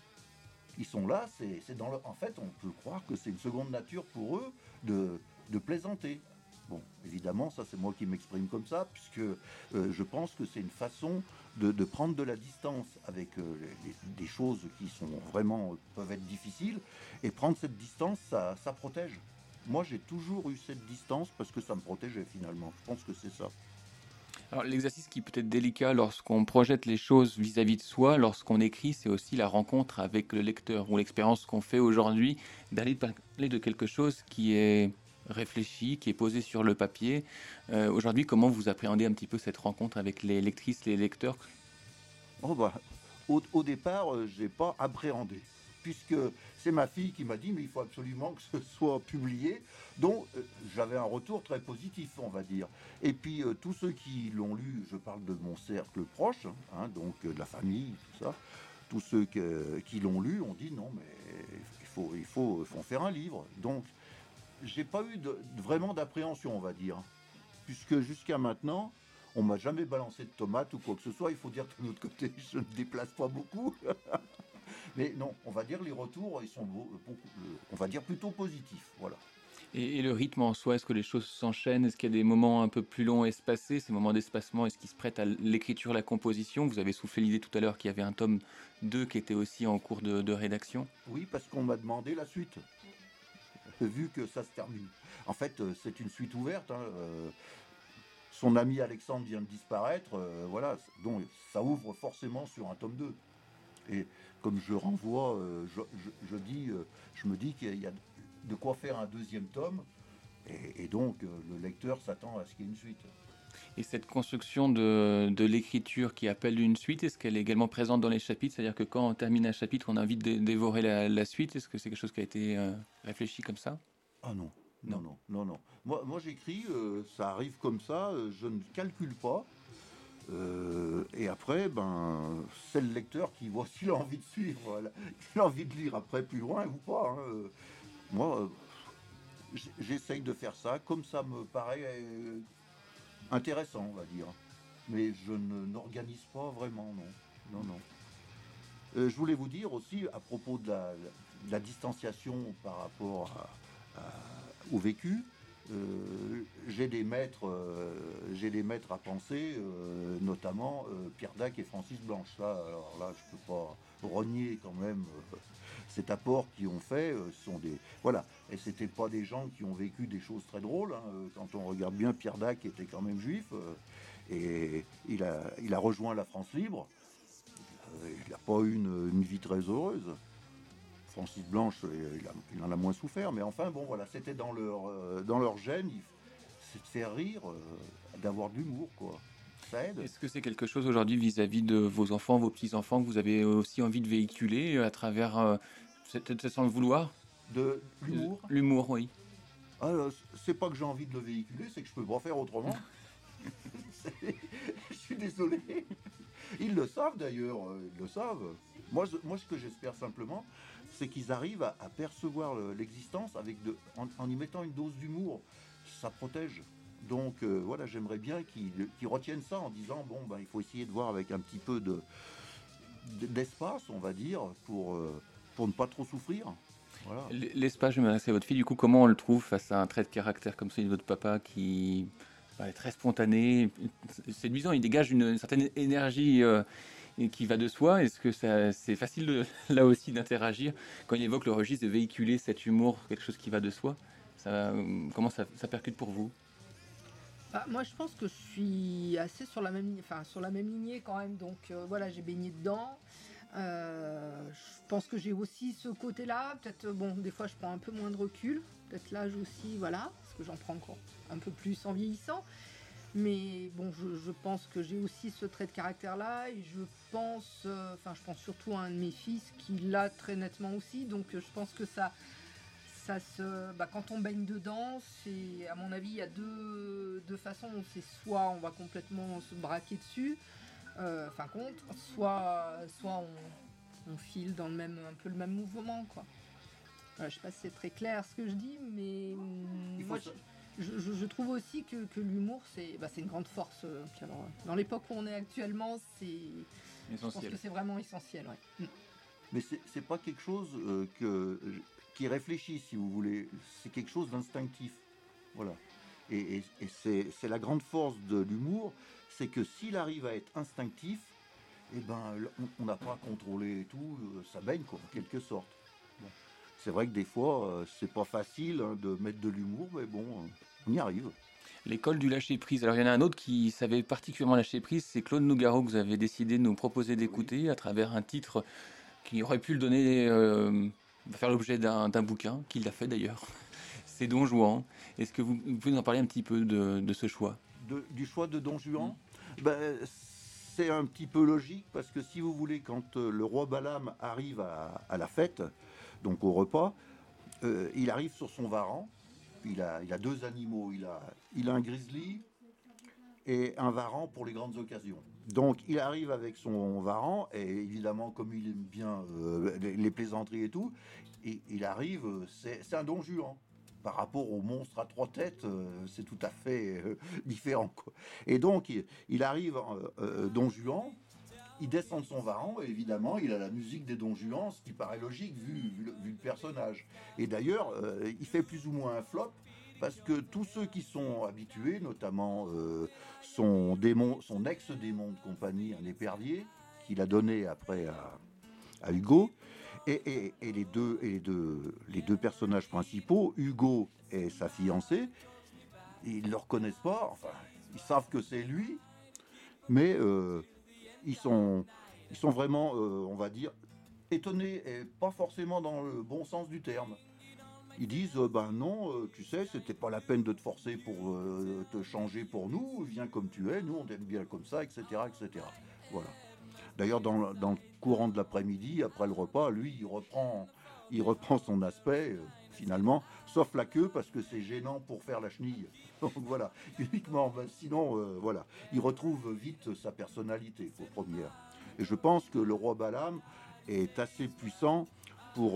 Ils sont là, en fait, on peut croire que c'est une seconde nature pour eux de plaisanter. Bon, évidemment, ça c'est moi qui m'exprime comme ça, puisque je pense que c'est une façon de prendre de la distance avec des choses qui sont vraiment peuvent être difficiles, et prendre cette distance, ça protège. Moi, j'ai toujours eu cette distance parce que ça me protégeait finalement. Je pense que c'est ça. Alors, l'exercice qui peut être délicat lorsqu'on projette les choses vis-à-vis de soi, lorsqu'on écrit, c'est aussi la rencontre avec le lecteur ou l'expérience qu'on fait aujourd'hui d'aller parler de quelque chose qui est réfléchi, qui est posé sur le papier. Aujourd'hui, comment vous appréhendez un petit peu cette rencontre avec les lectrices, les lecteurs ? Oh bah, au départ, j'ai pas appréhendé, puisque c'est ma fille qui m'a dit mais il faut absolument que ce soit publié, donc j'avais un retour très positif, on va dire. Et puis tous ceux qui l'ont lu, je parle de mon cercle proche, hein, donc de la famille, tout ça, tous ceux qui l'ont lu ont dit non mais il faut en faire un livre. Donc j'ai pas eu vraiment d'appréhension, on va dire, puisque jusqu'à maintenant, on m'a jamais balancé de tomates ou quoi que ce soit. Il faut dire que de notre côté, je ne déplace pas beaucoup. Mais non, on va dire les retours, ils sont on va dire plutôt positifs. Voilà. Et le rythme en soi, est-ce que les choses s'enchaînent ? Est-ce qu'il y a des moments un peu plus longs et espacés ? Ces moments d'espacement, est-ce qu'ils se prêtent à l'écriture, la composition ? Vous avez soufflé l'idée tout à l'heure qu'il y avait un tome 2 qui était aussi en cours de rédaction. Oui, parce qu'on m'a demandé la suite, vu que ça se termine. En fait, c'est une suite ouverte. Hein, son ami Alexandre vient de disparaître, voilà, donc ça ouvre forcément sur un tome 2. Et comme je renvoie, je me dis qu'il y a de quoi faire un 2e tome, et donc le lecteur s'attend à ce qu'il y ait une suite. Et cette construction de l'écriture qui appelle une suite, est-ce qu'elle est également présente dans les chapitres ? C'est-à-dire que quand on termine un chapitre, on a envie de dévorer la suite ? Est-ce que c'est quelque chose qui a été réfléchi comme ça ? Ah non. Non. Moi j'écris, ça arrive comme ça, je ne calcule pas. Et après, c'est le lecteur qui voit s'il a envie de suivre, voilà. S'il a envie de lire après plus loin ou pas. Hein. Moi, j'essaye de faire ça comme ça me paraît intéressant, on va dire. Mais je n'organise pas vraiment, non. Je voulais vous dire aussi, à propos de la distanciation par rapport au vécu, j'ai des maîtres à penser, notamment Pierre Dac et Francis Blanche. Ça, alors là, je peux pas renier quand même cet apport qu'ils ont fait. Sont des voilà, et c'était pas des gens qui ont vécu des choses très drôles. Quand on regarde bien, Pierre Dac était quand même juif et il a rejoint la France libre. Il n'a pas eu une vie très heureuse. Francis Blanche, il en a moins souffert, mais enfin, bon, voilà, c'était dans leur gène, c'est de faire rire, d'avoir de l'humour, quoi. Ça aide. Est-ce que c'est quelque chose aujourd'hui vis-à-vis de vos enfants, vos petits-enfants, que vous avez aussi envie de véhiculer à travers, peut-être sans le vouloir? De l'humour. L'humour, oui. C'est pas que j'ai envie de le véhiculer, c'est que je peux pas faire autrement. Je suis désolé. Ils le savent d'ailleurs, ils le savent. Moi, ce que j'espère simplement, c'est qu'ils arrivent à percevoir l'existence en y mettant une dose d'humour. Ça protège. Donc voilà, j'aimerais bien qu'ils retiennent ça en disant, bon, ben, il faut essayer de voir avec un petit peu d'espace, on va dire, pour ne pas trop souffrir. Voilà. L'espace, je m'adresse à votre fille, du coup, comment on le trouve face à un trait de caractère comme celui de votre papa qui est très spontané, séduisant, il dégage une certaine énergie qui va de soi. Est-ce que c'est facile là aussi d'interagir quand il évoque le registre de véhiculer cet humour, quelque chose qui va de soi? Comment ça percute pour vous? Moi, je pense que je suis assez sur la même lignée quand même. Donc voilà, j'ai baigné dedans. Je pense que j'ai aussi ce côté-là. Peut-être, bon, des fois, je prends un peu moins de recul. Peut-être l'âge aussi, voilà, parce que j'en prends encore un peu plus en vieillissant. Mais bon, je pense que j'ai aussi ce trait de caractère-là. Et je pense surtout à un de mes fils qui l'a très nettement aussi. Donc je pense que quand on baigne dedans, c'est, à mon avis, il y a deux façons. C'est soit on va complètement se braquer dessus, soit on file dans un peu le même mouvement, quoi. Je sais pas si c'est très clair ce que je dis, mais moi je trouve aussi que l'humour c'est une grande force. Puis alors, dans l'époque où on est actuellement, je pense que c'est vraiment essentiel. Ouais. Mais c'est pas quelque chose qui réfléchit, si vous voulez. C'est quelque chose d'instinctif. Voilà. Et c'est la grande force de l'humour, c'est que s'il arrive à être instinctif, eh ben, on n'a pas à contrôler et tout, ça baigne, quoi, en quelque sorte. Bon. C'est vrai que des fois, c'est pas facile de mettre de l'humour, mais bon, on y arrive. L'école du lâcher-prise. Alors, il y en a un autre qui savait particulièrement lâcher prise, c'est Claude Nougaro, que vous avez décidé de nous proposer d'écouter à travers un titre qui aurait pu le donner, faire l'objet d'un bouquin, qu'il l'a fait d'ailleurs. C'est Don Juan. Est-ce que vous pouvez nous en parler un petit peu de ce choix? Du choix de Don Juan c'est un petit peu logique, parce que si vous voulez, quand le roi Balaam arrive à la fête, donc au repas, il arrive sur son varan. Il a deux animaux. Il a un grizzly et un varan pour les grandes occasions. Donc il arrive avec son varan, et évidemment, comme il aime bien les plaisanteries et tout, il arrive, c'est un Don Juan. Par rapport au monstre à trois têtes, c'est tout à fait différent, quoi. Et donc il arrive, Don Juan, il descend de son varan, et évidemment il a la musique des Don Juan, ce qui paraît logique vu le personnage. Et d'ailleurs, il fait plus ou moins un flop, parce que tous ceux qui sont habitués, notamment son ex-démon de compagnie, un épervier, qu'il a donné après à Hugo, et les deux personnages principaux, Hugo et sa fiancée, ils ne le reconnaissent pas, enfin, ils savent que c'est lui, mais ils sont vraiment, on va dire, étonnés, et pas forcément dans le bon sens du terme. Ils disent, non, tu sais, c'était pas la peine de te forcer pour te changer pour nous, viens comme tu es, nous on t'aime bien comme ça, etc., etc. Voilà. D'ailleurs, dans le courant de l'après-midi, après le repas, lui, il reprend son aspect, finalement, sauf la queue, parce que c'est gênant pour faire la chenille. Donc voilà, uniquement, sinon, voilà, il retrouve vite sa personnalité, aux premières. Et je pense que le roi Balaam est assez puissant pour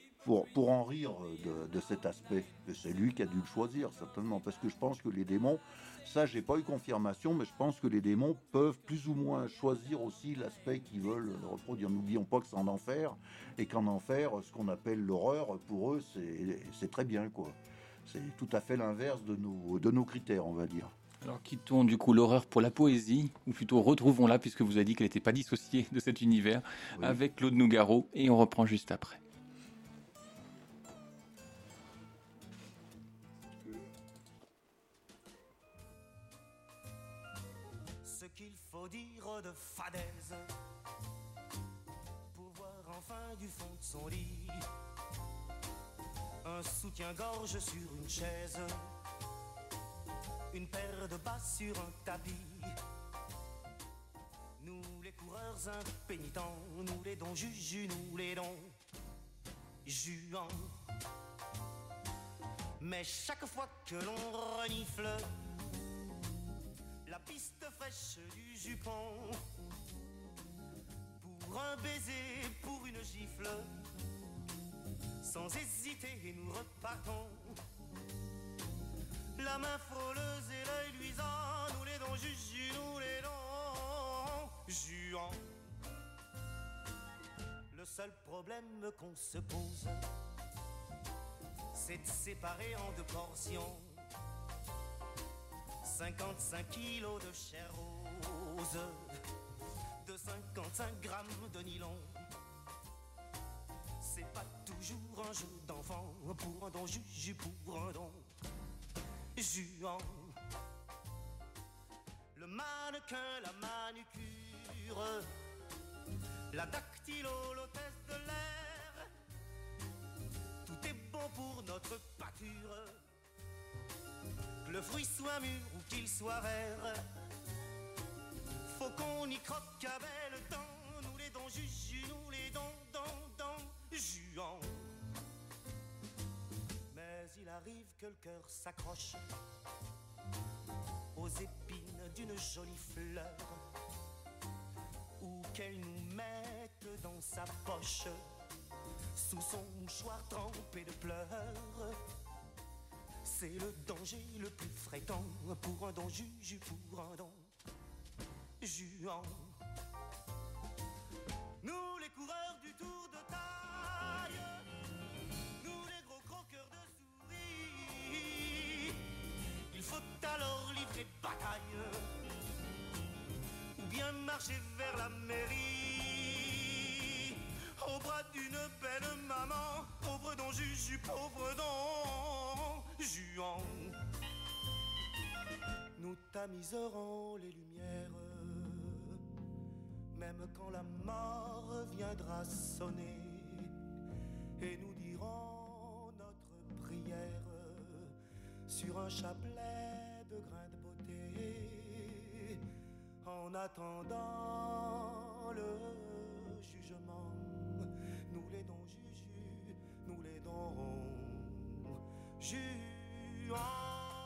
en rire de cet aspect. Et c'est lui qui a dû le choisir, certainement, parce que je pense que les démons, ça j'ai pas eu confirmation, mais je pense que les démons peuvent plus ou moins choisir aussi l'aspect qu'ils veulent reproduire. N'oublions pas que c'est en enfer, et qu'en enfer, ce qu'on appelle l'horreur, pour eux, c'est très bien, quoi. C'est tout à fait l'inverse de nos critères, on va dire. Alors quittons du coup l'horreur pour la poésie, ou plutôt retrouvons-la, puisque vous avez dit qu'elle n'était pas dissociée de cet univers, oui. Avec Claude Nougaro, et on reprend juste après. Ce qu'il faut dire de fadaise pour voir enfin du fond de son lit un soutien-gorge sur une chaise, une paire de bas sur un tapis. Nous les coureurs impénitents, nous les dons juju, nous les dons juants. Mais chaque fois que l'on renifle la piste fraîche du jupon, pour un baiser, pour une gifle, sans hésiter nous repartons. La main frôleuse et l'œil luisant, nous les dons juju, nous les dons juants. Le seul problème qu'on se pose, c'est de séparer en deux portions 55 kilos de chair rose, de 55 grammes de nylon. C'est pas toujours un jeu d'enfant, pour un don juju, pour un don juant. Le mannequin, la manucure, la dactylo, l'hôtesse de l'air, tout est bon pour notre pâture, que le fruit soit mûr ou qu'il soit vert. Faut qu'on y croque à belles dents, nous les dons juju, nous les dons juants. Mais il arrive que le cœur s'accroche aux épines d'une jolie fleur, ou qu'elle nous mette dans sa poche sous son mouchoir trempé de pleurs. C'est le danger le plus fréquent pour un don juju, pour un don juant. Nous les coureurs du tour de taille, nous les gros croqueurs de souris, il faut alors livrer bataille, ou bien marcher vers la mairie, au bras d'une belle maman, pauvre don juju, pauvre don juant. Nous tamiserons les lumières, même quand la mort viendra sonner, et nous dirons notre prière sur un chapelet de grains de beauté, en attendant le jugement. Nous les dons juju, nous les dons juants.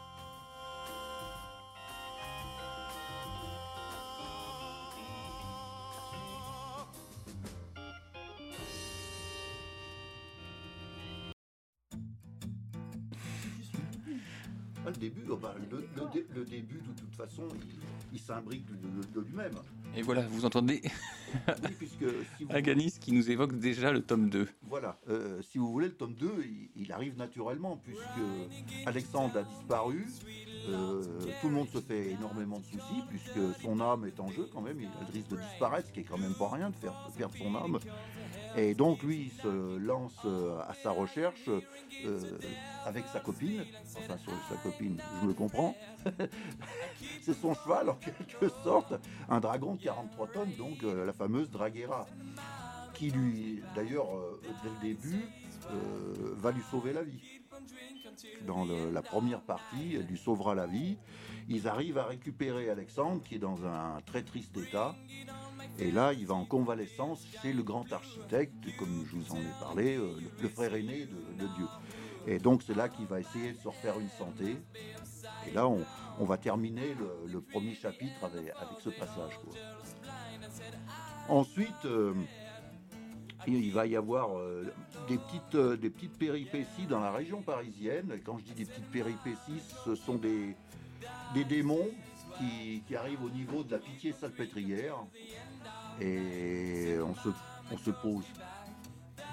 Le début, de toute façon, il s'imbrique de lui-même. Et voilà, vous entendez oui, puisque, si vous... Aganis qui nous évoque déjà le tome 2. Voilà, si vous voulez, le tome 2, il arrive naturellement, puisque Alexandre a disparu. Tout le monde se fait énormément de soucis, puisque son âme est en jeu quand même. Il a le risque de disparaître, ce qui est quand même pas rien de faire perdre son âme. Et donc lui, il se lance à sa recherche avec sa copine. Enfin, sur sa copine, je le comprends. C'est son cheval, en quelque sorte. Un dragon de 43 tonnes, donc la fameuse Draguera. Qui lui, d'ailleurs, dès le début, va lui sauver la vie. Dans la première partie, elle lui sauvera la vie. Ils arrivent à récupérer Alexandre, qui est dans un très triste état. Et là, il va en convalescence chez le grand architecte, comme je vous en ai parlé, le frère aîné de Dieu. Et donc, c'est là qu'il va essayer de se refaire une santé. Et là, on va terminer le premier chapitre avec ce passage, quoi. Ensuite, il va y avoir des petites péripéties dans la région parisienne. Et quand je dis des petites péripéties, ce sont des démons qui arrivent au niveau de la Pitié-Salpêtrière. Et on se pose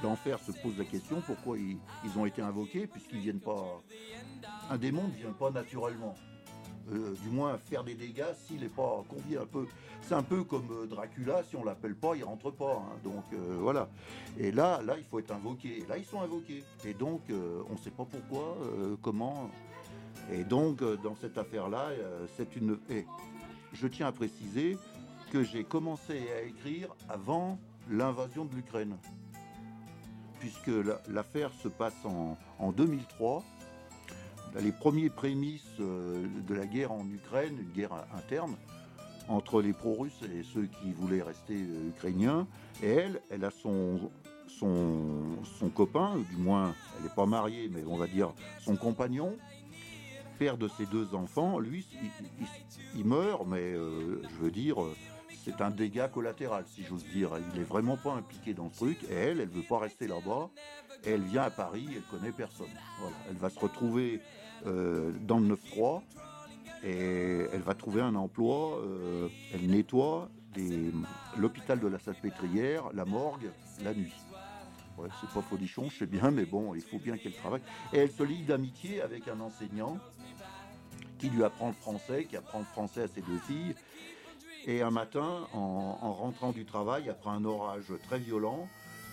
l'enfer se pose la question pourquoi ils ont été invoqués, puisqu'ils viennent pas. Un démon ne vient pas naturellement. Du moins faire des dégâts s'il n'est pas convié un peu. C'est un peu comme Dracula, si on l'appelle pas, il rentre pas. Hein. Donc voilà. Et là, il faut être invoqué. Là, ils sont invoqués. Et donc, on ne sait pas pourquoi, comment. Et donc, dans cette affaire-là, c'est une. Et je tiens à préciser que j'ai commencé à écrire avant l'invasion de l'Ukraine, puisque l'affaire se passe en 2003. Les premiers prémices de la guerre en Ukraine, une guerre interne entre les pro-russes et ceux qui voulaient rester ukrainiens. Et elle a son copain, du moins elle n'est pas mariée, mais on va dire son compagnon, père de ses 2 enfants. Lui, il meurt, mais je veux dire, c'est un dégât collatéral, si j'ose dire. Il n'est vraiment pas impliqué dans ce truc. Et elle ne veut pas rester là-bas. Et elle vient à Paris, elle connaît personne. Voilà. Elle va se retrouver dans le 9-3 et elle va trouver un emploi. Elle nettoie l'hôpital de la Salpêtrière, la morgue, la nuit. Ouais, c'est pas folichon, je sais bien, mais bon, il faut bien qu'elle travaille. Et elle se lie d'amitié avec un enseignant qui lui apprend le français, qui apprend le français à ses 2 filles. Et un matin, en rentrant du travail, après un orage très violent,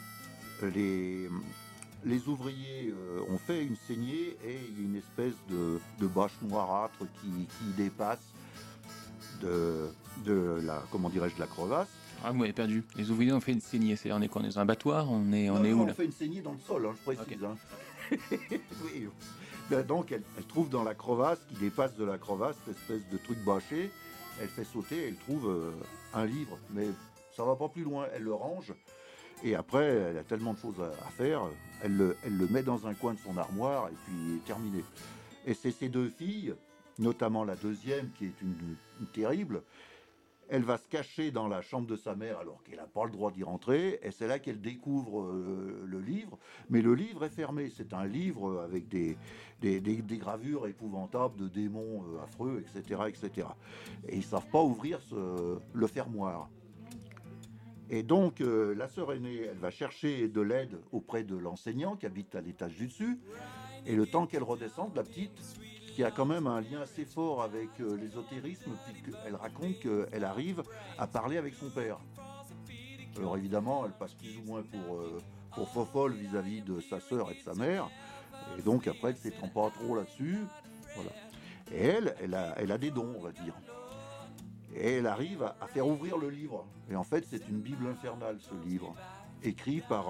les ouvriers ont fait une saignée et il y a une espèce de bâche noirâtre qui dépasse de la, comment dirais-je, de la crevasse. Ah, vous m'avez perdu. Les ouvriers ont fait une saignée. C'est, on est quoi? On est dans un battoir? On est où là? On fait une saignée dans le sol, hein, je précise. Okay. Hein. Oui. Donc elle trouve dans la crevasse, qui dépasse de la crevasse, cette espèce de truc bâché. Elle fait sauter, elle trouve un livre, mais ça va pas plus loin. Elle le range. Et après, elle a tellement de choses à faire, elle le met dans un coin de son armoire et puis terminé. Et c'est ses 2 filles, notamment la deuxième qui est une terrible, elle va se cacher dans la chambre de sa mère alors qu'elle n'a pas le droit d'y rentrer, et c'est là qu'elle découvre le livre, mais le livre est fermé. C'est un livre avec des gravures épouvantables de démons affreux, etc., etc. Et ils ne savent pas ouvrir le fermoir. Et donc, la sœur aînée, elle va chercher de l'aide auprès de l'enseignant qui habite à l'étage du dessus. Et le temps qu'elle redescende, la petite, qui a quand même un lien assez fort avec l'ésotérisme, puisqu'elle raconte qu'elle arrive à parler avec son père. Alors évidemment, elle passe plus ou moins pour fofolle vis-à-vis de sa sœur et de sa mère. Et donc après, elle ne s'étend pas trop là-dessus. Voilà. Et elle a des dons, on va dire. Et elle arrive à faire ouvrir le livre. Et en fait, c'est une Bible infernale, ce livre, écrit par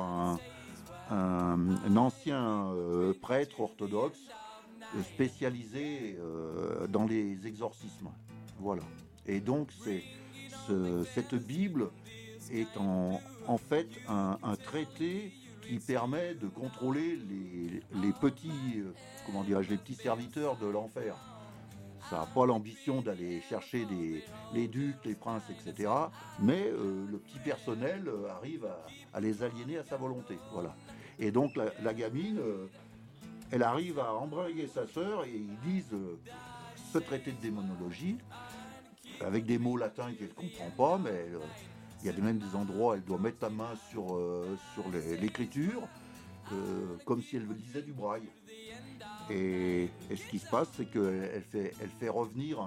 un ancien prêtre orthodoxe spécialisé dans les exorcismes. Voilà. Et donc, cette Bible est en fait un traité qui permet de contrôler les petits, comment dirais-je, les petits serviteurs de l'enfer. Ça n'a pas l'ambition d'aller chercher les ducs, les princes, etc. Mais le petit personnel arrive à les aliéner à sa volonté. Voilà. Et donc la gamine, elle arrive à embringuer sa sœur et ils disent ce traité de démonologie avec des mots latins qu'elle ne comprend pas, mais il y a même des endroits où elle doit mettre la main sur l'écriture comme si elle lisait du braille. Et ce qui se passe, c'est qu'elle fait revenir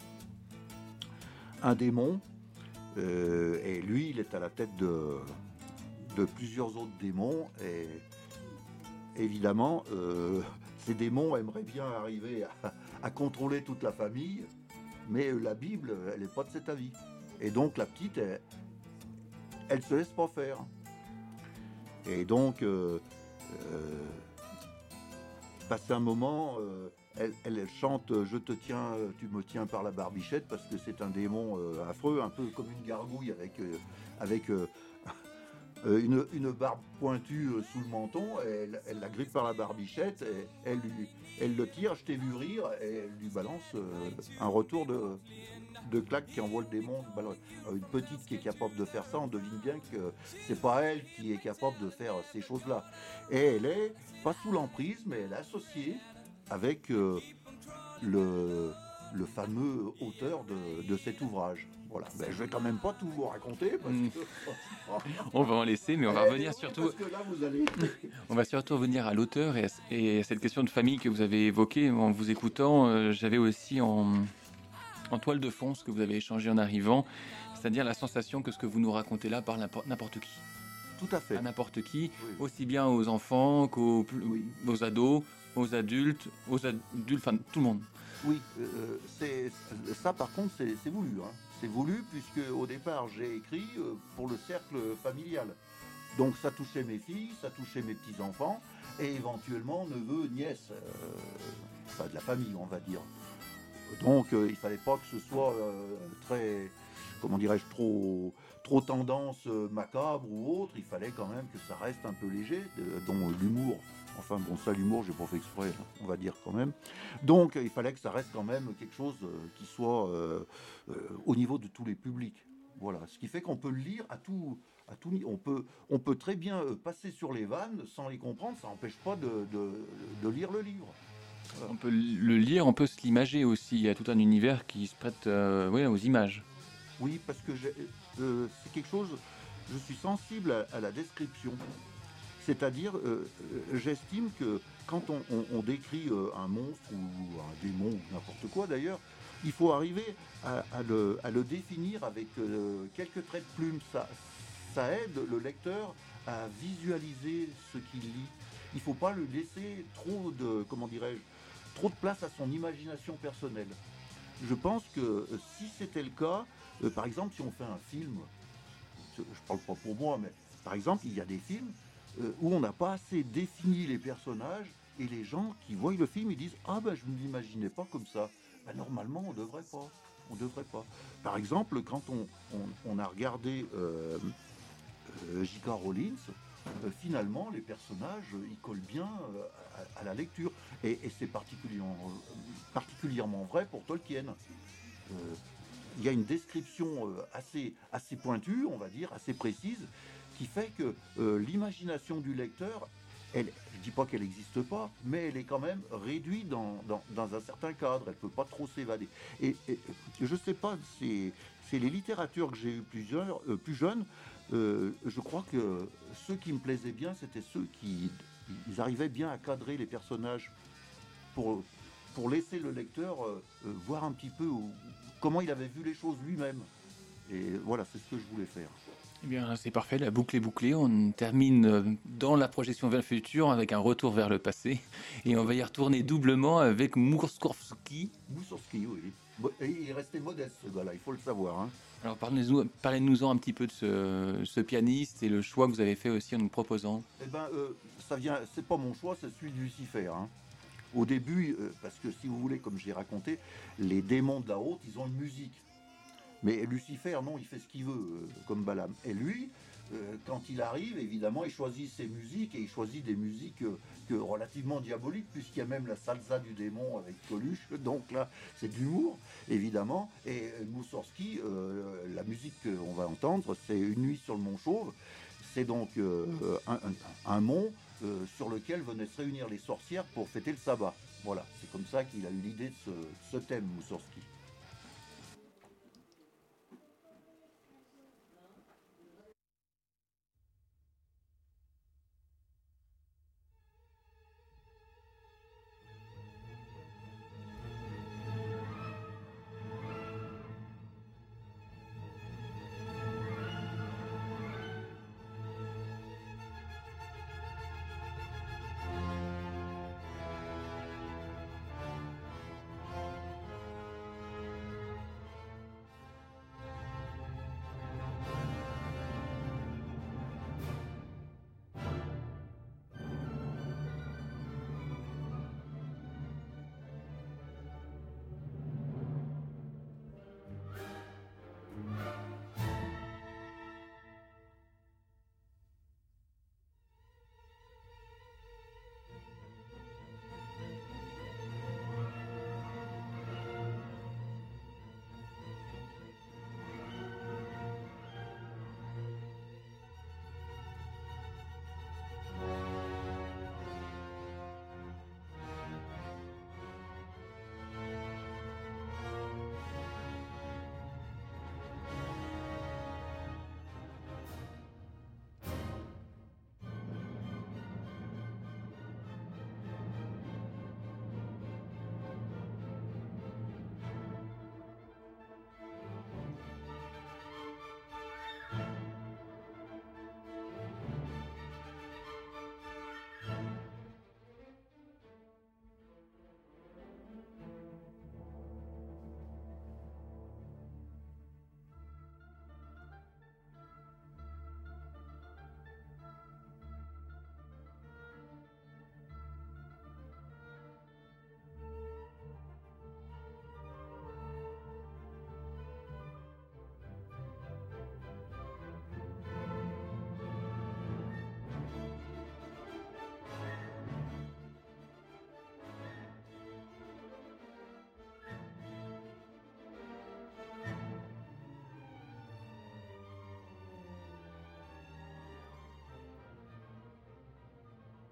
un démon, et lui, il est à la tête de plusieurs autres démons, et évidemment, ces démons aimeraient bien arriver à contrôler toute la famille, mais la Bible, elle n'est pas de cet avis. Et donc, la petite, elle se laisse pas faire. Et donc... passé un moment, elle chante « Je te tiens, tu me tiens par la barbichette » parce que c'est un démon affreux, un peu comme une gargouille avec une barbe pointue sous le menton. Elle la grippe par la barbichette, et elle le tire, je t'ai vu rire, et elle lui balance un retour de claque qui envoie le démon. Une petite qui est capable de faire ça, on devine bien que c'est pas elle qui est capable de faire ces choses-là. Et elle est pas sous l'emprise, mais elle est associée avec le fameux auteur de de cet ouvrage. Voilà. Ben, je vais quand même pas tout vous raconter parce que... On va en laisser, mais on va revenir surtout. Parce que là, vous allez... On va surtout revenir à l'auteur et à cette question de famille que vous avez évoquée en vous écoutant. J'avais aussi en toile de fond ce que vous avez échangé en arrivant, c'est-à-dire la sensation que ce que vous nous racontez là parle n'importe qui. Tout à fait. À n'importe qui, Oui. aussi bien aux enfants qu'aux Oui. aux ados, aux adultes, enfin tout le monde. Oui, ça par contre c'est voulu. Hein. C'est voulu puisque au départ j'ai écrit pour le cercle familial. Donc ça touchait mes filles, ça touchait mes petits-enfants et éventuellement neveux, nièces, enfin de la famille on va dire. Donc il fallait pas que ce soit très, comment dirais-je, trop tendance macabre ou autre. Il fallait quand même que ça reste un peu léger, dont l'humour. Enfin bon, ça l'humour, j'ai pas fait exprès, hein, on va dire quand même. Donc il fallait que ça reste quand même quelque chose qui soit au niveau de tous les publics. Voilà, ce qui fait qu'on peut le lire à tout on peut très bien passer sur les vannes sans les comprendre, ça n'empêche pas de lire le livre. On peut le lire, on peut se l'imager aussi. Il y a tout un univers qui se prête aux images. Oui, parce que c'est quelque chose, je suis sensible à la description. C'est-à-dire, j'estime que quand on décrit un monstre ou un démon ou n'importe quoi d'ailleurs, il faut arriver à le définir avec quelques traits de plume. Ça aide le lecteur à visualiser ce qu'il lit. Il ne faut pas lui laisser trop de place à son imagination personnelle. Je pense que si c'était le cas, par exemple, si on fait un film, je ne parle pas pour moi, mais par exemple, il y a des films où on n'a pas assez défini les personnages et les gens qui voient le film, ils disent « Ah ben, je ne l'imaginais pas comme ça ». Ben, normalement, on devrait pas. Par exemple, quand on a regardé J.K. Rowling, finalement, les personnages, ils collent bien à la lecture. Et c'est particulièrement vrai pour Tolkien. Il y a une description assez pointue, on va dire, assez précise, qui fait que l'imagination du lecteur, je ne dis pas qu'elle n'existe pas, mais elle est quand même réduite dans un certain cadre. Elle ne peut pas trop s'évader. Et je ne sais pas, c'est les littératures que j'ai eues plus jeunes. Je crois que ceux qui me plaisaient bien, c'était ceux qui ils arrivaient bien à cadrer les personnages pour laisser le lecteur voir un petit peu comment il avait vu les choses lui-même. Et voilà, c'est ce que je voulais faire. Eh bien, c'est parfait, la boucle est bouclée. On termine dans la projection vers le futur avec un retour vers le passé. Et on va y retourner doublement avec Moussorgsky. Moussorgsky, oui. Et il est resté modeste, ce gars-là, il faut le savoir. Hein. Alors, parlez-nous-en un petit peu de ce pianiste et le choix que vous avez fait aussi en nous proposant. Eh ben, c'est pas mon choix, c'est celui de Lucifer. Hein. Au début, parce que si vous voulez, comme je l'ai raconté, les démons de la haute, ils ont une musique. Mais Lucifer, non, il fait ce qu'il veut, comme Balaam. Et lui, quand il arrive, évidemment, il choisit ses musiques, et il choisit des musiques relativement diaboliques, puisqu'il y a même la salsa du démon avec Coluche. Donc là, c'est de l'humour, évidemment. Et Moussorgsky, la musique qu'on va entendre, c'est Une nuit sur le mont Chauve. C'est donc un mont sur lequel venaient se réunir les sorcières pour fêter le sabbat. Voilà, c'est comme ça qu'il a eu l'idée de ce thème, Moussorgsky.